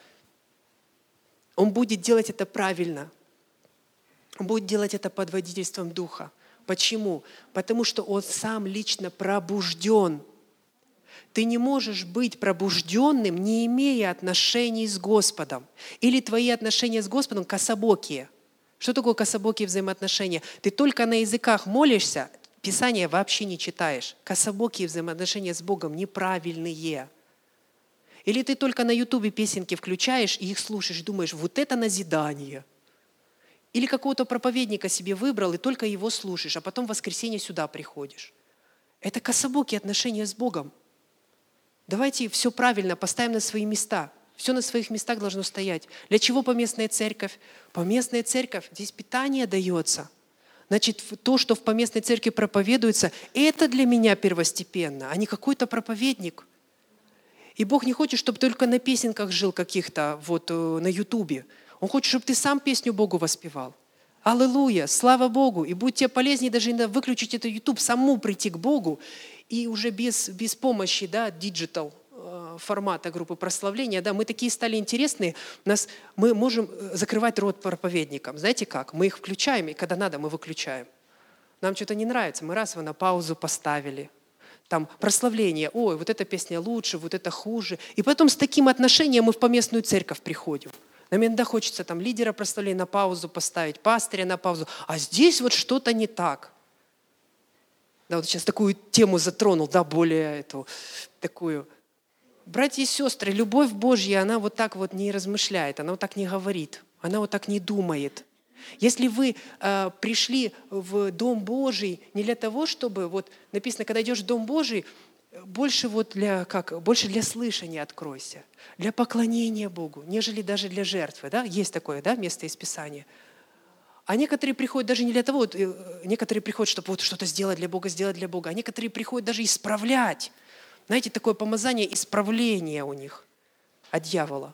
он будет делать это правильно. Он будет делать это под водительством Духа. Почему? Потому что он сам лично пробужден. Ты не можешь быть пробужденным, не имея отношений с Господом. Или твои отношения с Господом кособокие. Что такое кособокие взаимоотношения? Ты только на языках молишься, Писание вообще не читаешь. Кособокие взаимоотношения с Богом неправильные. Или ты только на Ютубе песенки включаешь и их слушаешь, думаешь, вот это назидание. Или какого-то проповедника себе выбрал и только его слушаешь, а потом в воскресенье сюда приходишь. Это кособокие отношения с Богом. Давайте все правильно поставим на свои места. Все на своих местах должно стоять. Для чего поместная церковь? Поместная церковь, здесь питание дается. Значит, то, что в поместной церкви проповедуется, это для меня первостепенно, а не какой-то проповедник. И Бог не хочет, чтобы только на песенках жил каких-то вот на Ютубе. Он хочет, чтобы ты сам песню Богу воспевал. Аллилуйя, слава Богу. И будет тебе полезнее даже иногда выключить этот Ютуб, саму прийти к Богу и уже без помощи, да, диджитал формата группы прославления, да, мы такие стали интересные, мы можем закрывать рот проповедникам. Знаете как? Мы их включаем, и когда надо, мы выключаем. Нам что-то не нравится, мы раз его на паузу поставили. Там прославление, ой, вот эта песня лучше, вот это хуже. И потом с таким отношением мы в поместную церковь приходим. Нам иногда хочется там лидера прославления на паузу поставить, пастыря на паузу. А здесь вот что-то не так. Да, вот сейчас такую тему затронул, да, более такую. Братья и сестры, любовь Божья, она вот так вот не размышляет, она вот так не говорит, она вот так не думает. Если вы пришли в Дом Божий не для того, чтобы, вот написано, когда идешь в Дом Божий, больше для слышания откройся, для поклонения Богу, нежели даже для жертвы. Да? Есть такое, да, место из Писания. А некоторые приходят даже не для того, некоторые приходят, чтобы вот что-то сделать для Бога, а некоторые приходят даже исправлять. Знаете, такое помазание исправления у них от дьявола.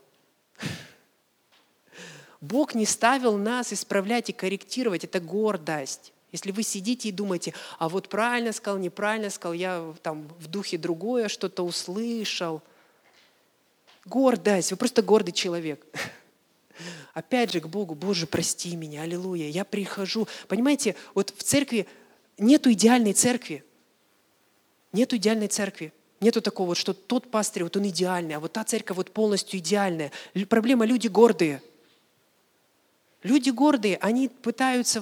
Бог не ставил нас исправлять и корректировать. Это гордость. Если вы сидите и думаете, а вот правильно сказал, неправильно сказал, я там в духе другое что-то услышал. Гордость. Вы просто гордый человек. Опять же к Богу, Боже, прости меня, аллилуйя. Я прихожу. Понимаете, вот в церкви нету идеальной церкви. Нету идеальной церкви. Нету такого, что тот пастырь, вот он идеальный, а вот та церковь вот полностью идеальная. Проблема, люди гордые. Люди гордые, они пытаются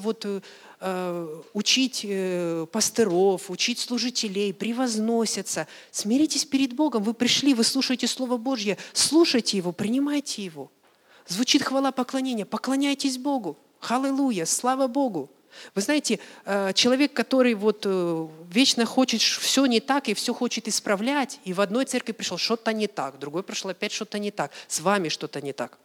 учить пастыров, учить служителей, превозносятся. Смиритесь перед Богом, вы пришли, вы слушаете Слово Божье, слушайте Его, принимайте Его. Звучит хвала поклонения, поклоняйтесь Богу. Аллилуйя, слава Богу. Вы знаете, человек, который вечно хочет все не так и все хочет исправлять, и в одной церкви пришел что-то не так, в другой пришел опять что-то не так, с вами что-то не так.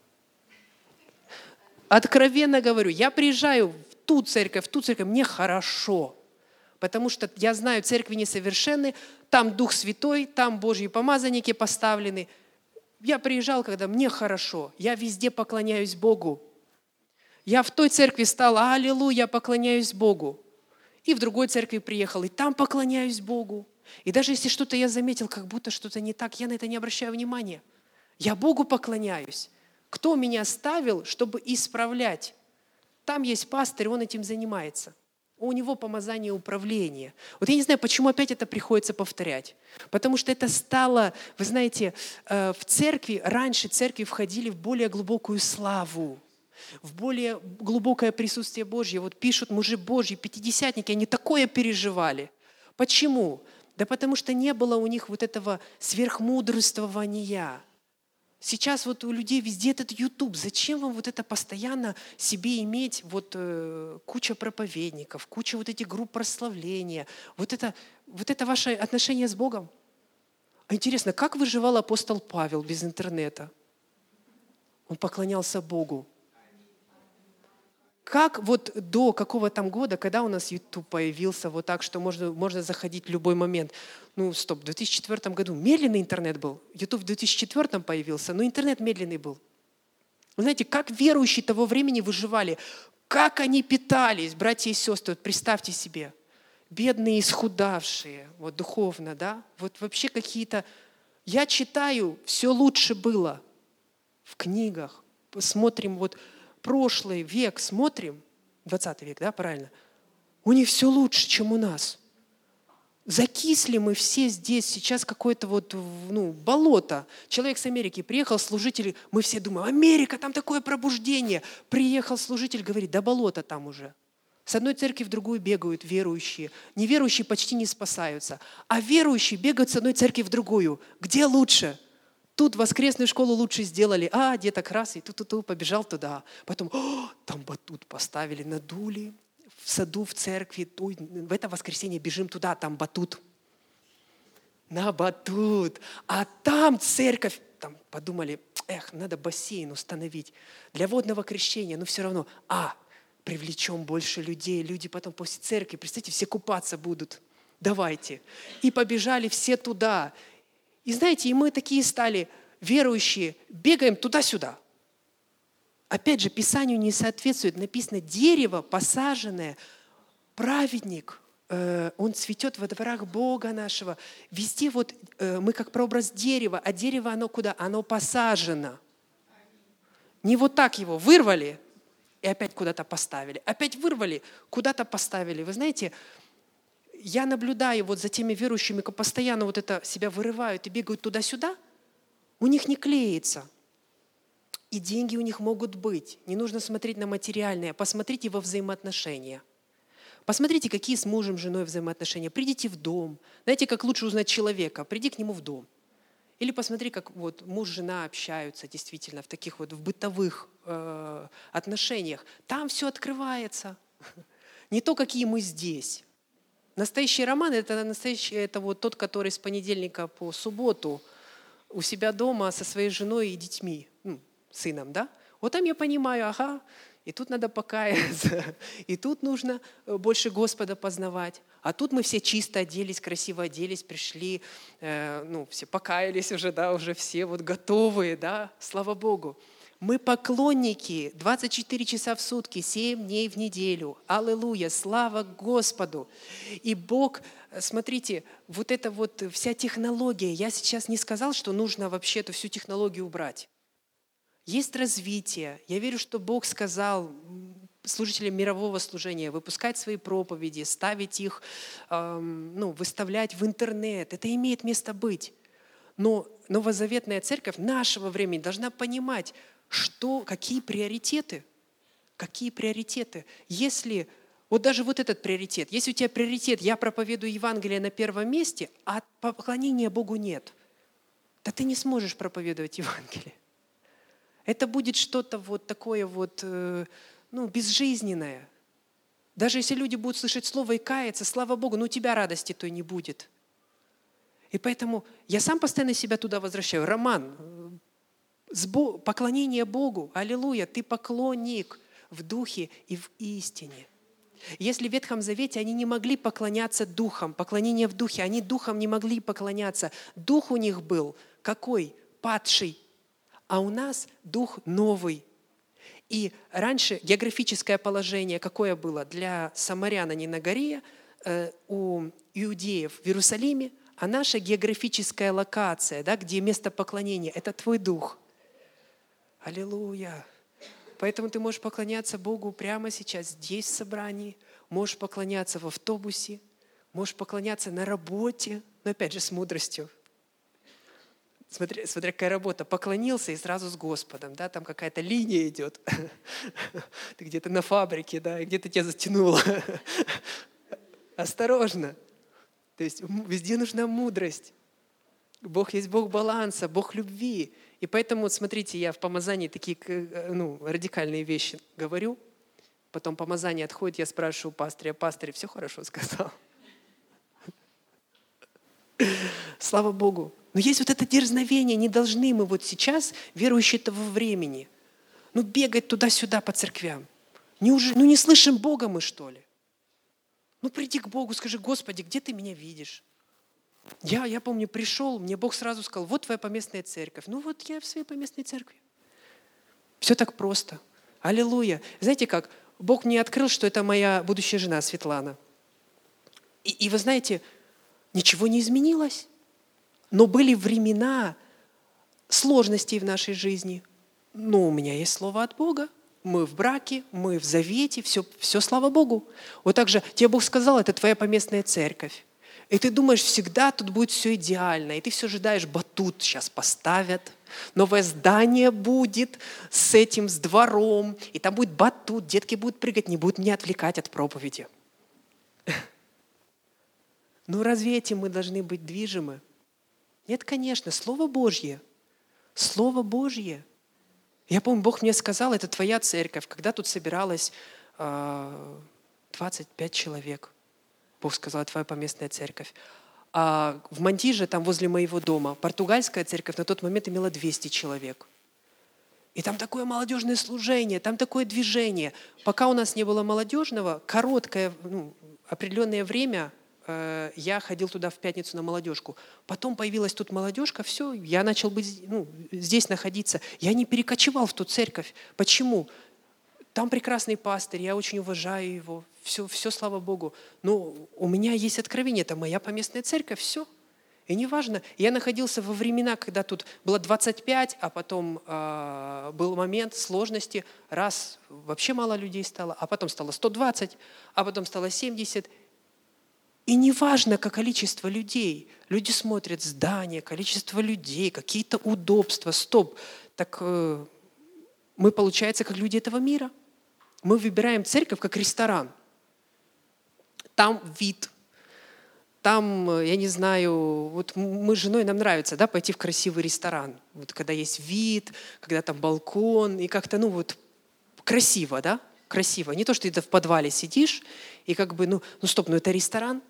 Откровенно говорю, я приезжаю в ту церковь, мне хорошо, потому что я знаю, церкви несовершенны, там Дух Святой, там Божьи помазанники поставлены. Я приезжал, когда мне хорошо, я везде поклоняюсь Богу. Я в той церкви стал, аллилуйя, поклоняюсь Богу. И в другой церкви приехал, и там поклоняюсь Богу. И даже если что-то я заметил, как будто что-то не так, я на это не обращаю внимания. Я Богу поклоняюсь. Кто меня ставил, чтобы исправлять? Там есть пастырь, он этим занимается. У него помазание управления. Вот я не знаю, почему опять это приходится повторять. Потому что это стало, вы знаете, в церкви, раньше церкви входили в более глубокую славу, в более глубокое присутствие Божье. Вот пишут мужи Божьи, пятидесятники, они такое переживали. Почему? Да потому что не было у них вот этого сверхмудрствования. Сейчас вот у людей везде этот YouTube. Зачем вам вот это постоянно себе иметь куча проповедников, куча вот этих групп прославления? Вот это ваше отношение с Богом? А интересно, как выживал апостол Павел без интернета? Он поклонялся Богу. Как до какого-то года, когда у нас YouTube появился вот так, что можно заходить в любой момент. В 2004 году медленный интернет был. YouTube в 2004 появился, но интернет медленный был. Вы знаете, как верующие того времени выживали? как они питались, братья и сестры, вот представьте себе, бедные, исхудавшие, вот духовно, да, вот вообще какие-то, я читаю, все лучше было в книгах, смотрим, вот прошлый век смотрим, 20 век, да, правильно, у них все лучше, чем у нас. Закисли мы все здесь, сейчас какое-то вот, болото. Человек с Америки приехал, служитель, мы все думаем, Америка, там такое пробуждение. Приехал служитель, говорит, да болото там уже. С одной церкви в другую бегают верующие. Неверующие почти не спасаются. А верующие бегают с одной церкви в другую. Где лучше? Тут воскресную школу лучше сделали. Деток раз, и побежал туда. Потом, там батут поставили, надули. В саду, в церкви, в это воскресенье бежим туда, там батут. На батут. А там церковь, там подумали, надо бассейн установить для водного крещения, но все равно, привлечем больше людей, люди потом после церкви, представьте, все купаться будут. Давайте. И побежали все туда. И знаете, и мы такие стали верующие, бегаем туда-сюда. Опять же, Писанию не соответствует. Написано, дерево посаженное, праведник, он цветет во дворах Бога нашего. Везде вот мы как прообраз дерева, а дерево оно куда? Оно посажено. Не вот так его вырвали и опять куда-то поставили. Опять вырвали, куда-то поставили. Вы знаете, я наблюдаю вот за теми верующими, которые постоянно вот это себя вырывают и бегают туда-сюда, у них не клеится. И деньги у них могут быть. Не нужно смотреть на материальные, посмотрите во взаимоотношения. Посмотрите, какие с мужем, женой взаимоотношения. Придите в дом. Знаете, как лучше узнать человека? Приди к нему в дом. Или посмотри, как вот муж, жена общаются действительно в таких вот в бытовых отношениях. Там все открывается. Не то, какие мы здесь. Настоящий роман – это вот тот, который с понедельника по субботу у себя дома со своей женой и детьми. Сыном, да? Вот там я понимаю, и тут надо покаяться, и тут нужно больше Господа познавать. А тут мы все чисто оделись, красиво оделись, пришли, все покаялись уже, да, уже все вот готовые, да, слава Богу. Мы поклонники 24 часа в сутки, 7 дней в неделю. Аллилуйя, слава Господу. И Бог, смотрите, вот эта вот вся технология, я сейчас не сказал, что нужно вообще эту всю технологию убрать. Есть развитие. Я верю, что Бог сказал служителям мирового служения выпускать свои проповеди, ставить их, выставлять в интернет. Это имеет место быть. Но новозаветная церковь нашего времени должна понимать, какие приоритеты. Какие приоритеты. Если вот даже вот этот приоритет, если у тебя приоритет, я проповедую Евангелие на первом месте, а поклонения Богу нет, то ты не сможешь проповедовать Евангелие. Это будет что-то вот такое вот, безжизненное. Даже если люди будут слышать слово и каяться, слава Богу, у тебя радости той не будет. И поэтому я сам постоянно себя туда возвращаю. Роман, поклонение Богу, аллилуйя, ты поклонник в духе и в истине. Если в Ветхом Завете они не могли поклоняться духом, поклонение в духе, они духом не могли поклоняться. Дух у них был какой? Падший. А у нас дух новый. И раньше географическое положение какое было? Для самарян они на горе, у иудеев в Иерусалиме, а наша географическая локация, да, где место поклонения, это твой дух. Аллилуйя. Поэтому ты можешь поклоняться Богу прямо сейчас, здесь в собрании, можешь поклоняться в автобусе, можешь поклоняться на работе, но опять же с мудростью. Смотря какая работа. Поклонился и сразу с Господом. Да? Там какая-то линия идет. Ты где-то на фабрике, да, и где-то тебя затянуло. Осторожно. То есть везде нужна мудрость. Бог есть Бог баланса, Бог любви. И поэтому, смотрите, я в помазании такие радикальные вещи говорю. Потом помазание отходит, я спрашиваю пастыря, пастырь, все хорошо сказал? Слава Богу. Но есть вот это дерзновение, не должны мы вот сейчас, верующие этого времени, бегать туда-сюда по церквям. Не слышим Бога мы, что ли? Приди к Богу, скажи, Господи, где ты меня видишь? Я помню, пришел, мне Бог сразу сказал, вот твоя поместная церковь. Вот я в своей поместной церкви. Все так просто. Аллилуйя. Знаете как, Бог мне открыл, что это моя будущая жена Светлана. И вы знаете, ничего не изменилось. Но были времена сложностей в нашей жизни. Но у меня есть слово от Бога. Мы в браке, мы в завете, все слава Богу. Вот так же тебе Бог сказал, это твоя поместная церковь. И ты думаешь, всегда тут будет все идеально. И ты все ожидаешь, батут сейчас поставят, новое здание будет с этим, с двором. И там будет батут, детки будут прыгать, не будут меня отвлекать от проповеди. Ну разве этим мы должны быть движимы? Нет, конечно, Слово Божье. Слово Божье. Я помню, Бог мне сказал, это твоя церковь. Когда тут собиралось 25 человек. Бог сказал, твоя поместная церковь. А в Мандиже, там возле моего дома, португальская церковь на тот момент имела 200 человек. И там такое молодежное служение, там такое движение. Пока у нас не было молодежного, короткое, определенное время я ходил туда в пятницу на молодежку. Потом появилась тут молодежка, все, я начал быть, здесь находиться. Я не перекочевал в ту церковь. Почему? Там прекрасный пастырь, я очень уважаю его, все слава Богу. Но у меня есть откровение, это моя поместная церковь, все. И неважно, я находился во времена, когда тут было 25, а потом был момент сложности, раз вообще мало людей стало, а потом стало 120, а потом стало 70. И неважно, как количество людей. Люди смотрят здания, количество людей, какие-то удобства. Стоп. Так мы, получается, как люди этого мира. Мы выбираем церковь как ресторан. Там вид. Там, я не знаю, вот мы с женой, нам нравится, да, пойти в красивый ресторан. Вот когда есть вид, когда там балкон, и как-то, красиво, да? Красиво. Не то, что ты в подвале сидишь, и как бы, стоп, это ресторан.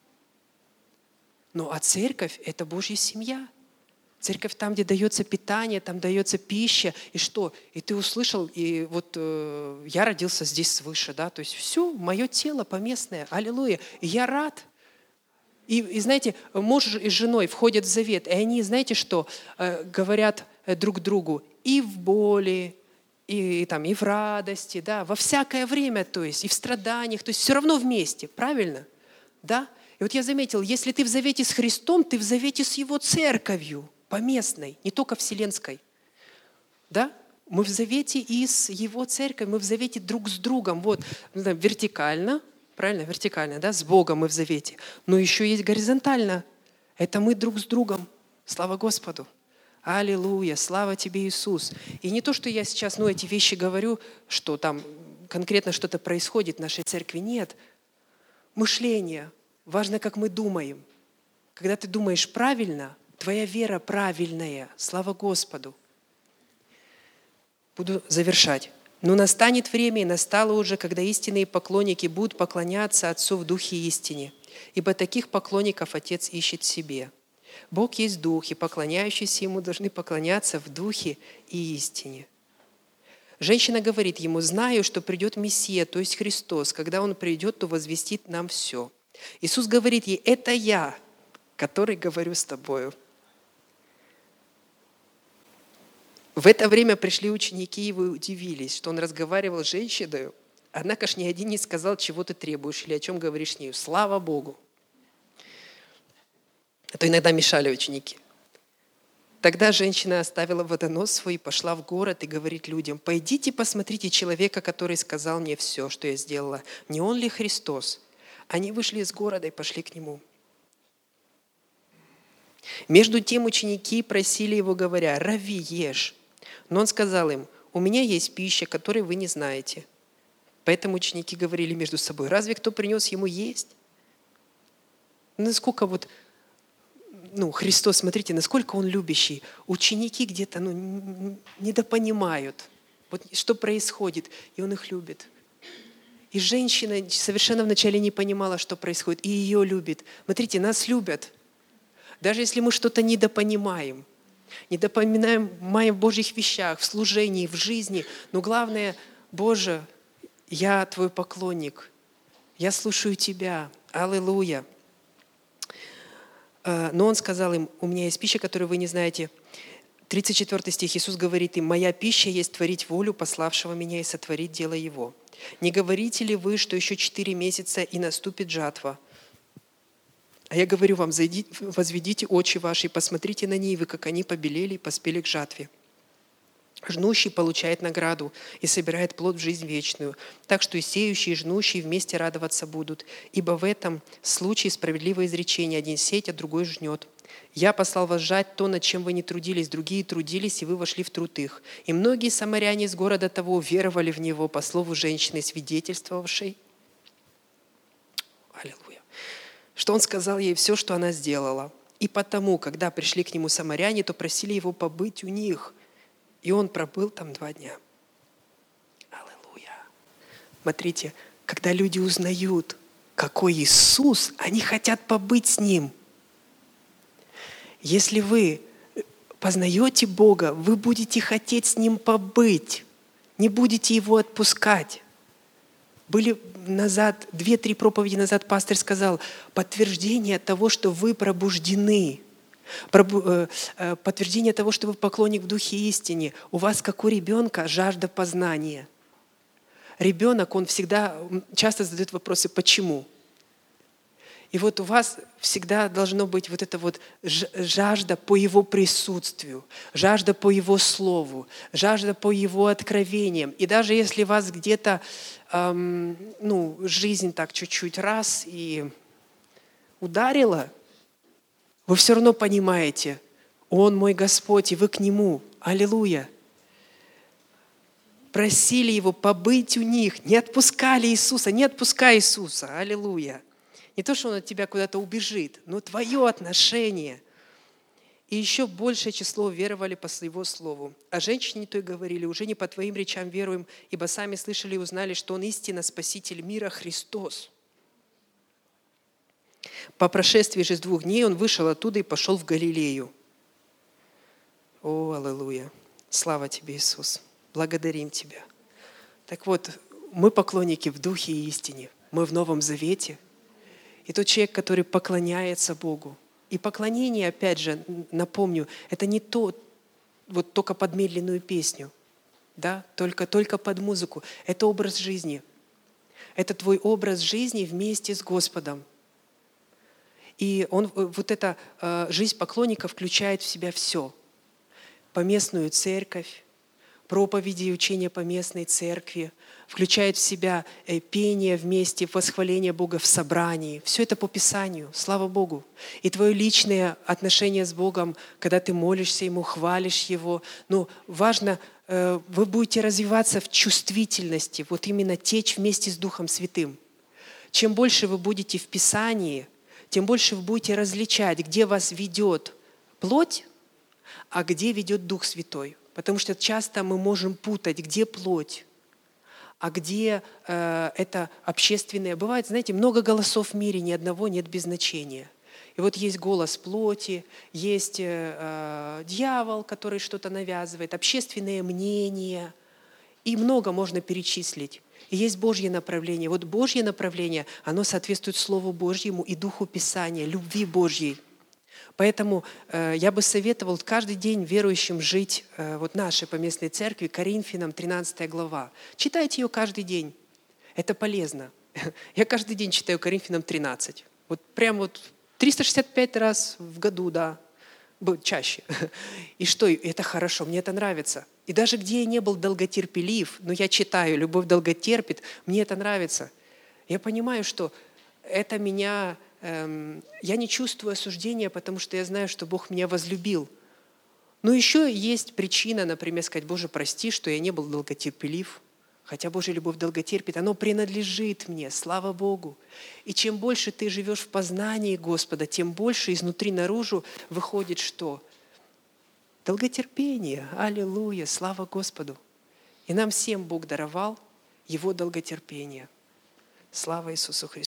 А церковь – это Божья семья. Церковь там, где дается питание, там дается пища. И что? И ты услышал, и вот я родился здесь свыше, да? То есть все, мое тело поместное, аллилуйя. И я рад. И знаете, муж и с женой входят в завет, и они, знаете что, говорят друг другу и в боли, и в радости, да, во всякое время, то есть и в страданиях, то есть все равно вместе, правильно? Да? И вот я заметил, если ты в завете с Христом, ты в завете с Его церковью, поместной, не только вселенской. Да? Мы в завете и с Его церковью, мы в завете друг с другом. Вот, вертикально, правильно, вертикально, да, с Богом мы в завете. Но еще есть горизонтально. Это мы друг с другом. Слава Господу. Аллилуйя, слава Тебе, Иисус. И не то, что я сейчас, эти вещи говорю, что там конкретно что-то происходит в нашей церкви. Нет. Мышление. Важно, как мы думаем. Когда ты думаешь правильно, твоя вера правильная. Слава Господу. Буду завершать. Но настанет время, и настало уже, когда истинные поклонники будут поклоняться Отцу в Духе и истине. Ибо таких поклонников Отец ищет себе. Бог есть Дух, и поклоняющиеся Ему должны поклоняться в Духе и истине. Женщина говорит Ему: «Знаю, что придет Мессия, то есть Христос. Когда Он придет, то возвестит нам все». Иисус говорит ей: «Это я, который говорю с тобою». В это время пришли ученики Его и удивились, что Он разговаривал с женщиной, однако ж ни один не сказал, чего ты требуешь или о чем говоришь с нею. Слава Богу! А то иногда мешали ученики. Тогда женщина оставила водонос свой, пошла в город и говорит людям: «Пойдите, посмотрите человека, который сказал мне все, что я сделала. Не он ли Христос?» Они вышли из города и пошли к Нему. Между тем ученики просили Его, говоря: «Рави, ешь». Но Он сказал им: «У меня есть пища, которой вы не знаете». Поэтому ученики говорили между собой: «Разве кто принес Ему есть?» Насколько Христос, смотрите, насколько Он любящий. Ученики где-то недопонимают, что происходит, и Он их любит. И женщина совершенно вначале не понимала, что происходит, и ее любит. Смотрите, нас любят. Даже если мы что-то недопонимаем в Божьих вещах, в служении, в жизни. Но главное: Боже, я Твой поклонник, я слушаю Тебя. Аллилуйя. Но Он сказал им: «У меня есть пища, которую вы не знаете». 34 стих. Иисус говорит им: «Моя пища есть творить волю пославшего меня и сотворить дело Его». Не говорите ли вы, что еще 4 месяца и наступит жатва? А я говорю вам, возведите очи ваши и посмотрите на Нивы, как они побелели и поспели к жатве. Жнущий получает награду и собирает плод в жизнь вечную. Так что и сеющие, и жнущие вместе радоваться будут. Ибо в этом случае справедливое изречение: один сеет, а другой жнет. Я послал вас жать то, над чем вы не трудились, другие трудились, и вы вошли в труд их. И многие самаряне из города того веровали в него по слову женщины, свидетельствовавшей. Аллилуйя. Что он сказал ей все, что она сделала. И потому, когда пришли к нему самаряне, то просили его побыть у них. И он пробыл там 2 дня. Аллилуйя. Смотрите, когда люди узнают, какой Иисус, они хотят побыть с Ним. Если вы познаете Бога, вы будете хотеть с Ним побыть, не будете Его отпускать. Были назад, 2-3 проповеди назад пастор сказал, подтверждение того, что вы пробуждены. Подтверждение того, что вы поклонник в духе истине. У вас, как у ребенка, жажда познания. Ребенок, он всегда часто задает вопросы «почему?». И вот у вас всегда должно быть вот эта вот жажда по Его присутствию, жажда по Его Слову, жажда по Его откровениям. И даже если вас где-то жизнь так чуть-чуть раз и ударила, вы все равно понимаете, Он мой Господь, и вы к Нему. Аллилуйя. Просили Его побыть у них, не отпускали Иисуса, не отпускай Иисуса. Аллилуйя. Не то, что Он от тебя куда-то убежит, но твое отношение. И еще большее число веровали по Его слову. А женщине той говорили, уже не по твоим речам веруем, ибо сами слышали и узнали, что Он истинно Спаситель мира Христос. По прошествии же 2 дней он вышел оттуда и пошел в Галилею. О, аллилуйя! Слава Тебе, Иисус! Благодарим Тебя. Так вот, мы поклонники в духе и истине. Мы в Новом Завете. И тот человек, который поклоняется Богу. И поклонение, опять же, напомню, это не то, вот только под медленную песню, да? только под музыку. Это образ жизни. Это твой образ жизни вместе с Господом. И вот эта жизнь поклонника включает в себя все. Поместную церковь, проповеди и учения поместной церкви, включает в себя пение вместе, восхваление Бога в собрании. Все это по Писанию, слава Богу. И твое личное отношение с Богом, когда ты молишься Ему, хвалишь Его. Важно, вы будете развиваться в чувствительности, вот именно течь вместе с Духом Святым. Чем больше вы будете в Писании, тем больше вы будете различать, где вас ведет плоть, а где ведет Дух Святой. Потому что часто мы можем путать, где плоть, а где это общественное. Бывает, знаете, много голосов в мире, ни одного нет без значения. И вот есть голос плоти, есть дьявол, который что-то навязывает, общественное мнение. И много можно перечислить. И есть Божье направление. Вот Божье направление, оно соответствует Слову Божьему и Духу Писания, любви Божьей. Поэтому я бы советовал каждый день верующим жить вот нашей поместной церкви, Коринфянам 13 глава. Читайте ее каждый день. Это полезно. Я каждый день читаю Коринфянам 13. Вот прям вот 365 раз в году, да, чаще. И что? Это хорошо, мне это нравится. И даже где я не был долготерпелив, но я читаю, любовь долготерпит, мне это нравится. Я понимаю, что это меня... Я не чувствую осуждения, потому что я знаю, что Бог меня возлюбил. Но еще есть причина, например, сказать: Боже, прости, что я не был долготерпелив. Хотя Божья любовь долготерпит, оно принадлежит мне, слава Богу. И чем больше ты живешь в познании Господа, тем больше изнутри наружу выходит что? Долготерпение. Аллилуйя, слава Господу. И нам всем Бог даровал Его долготерпение. Слава Иисусу Христу.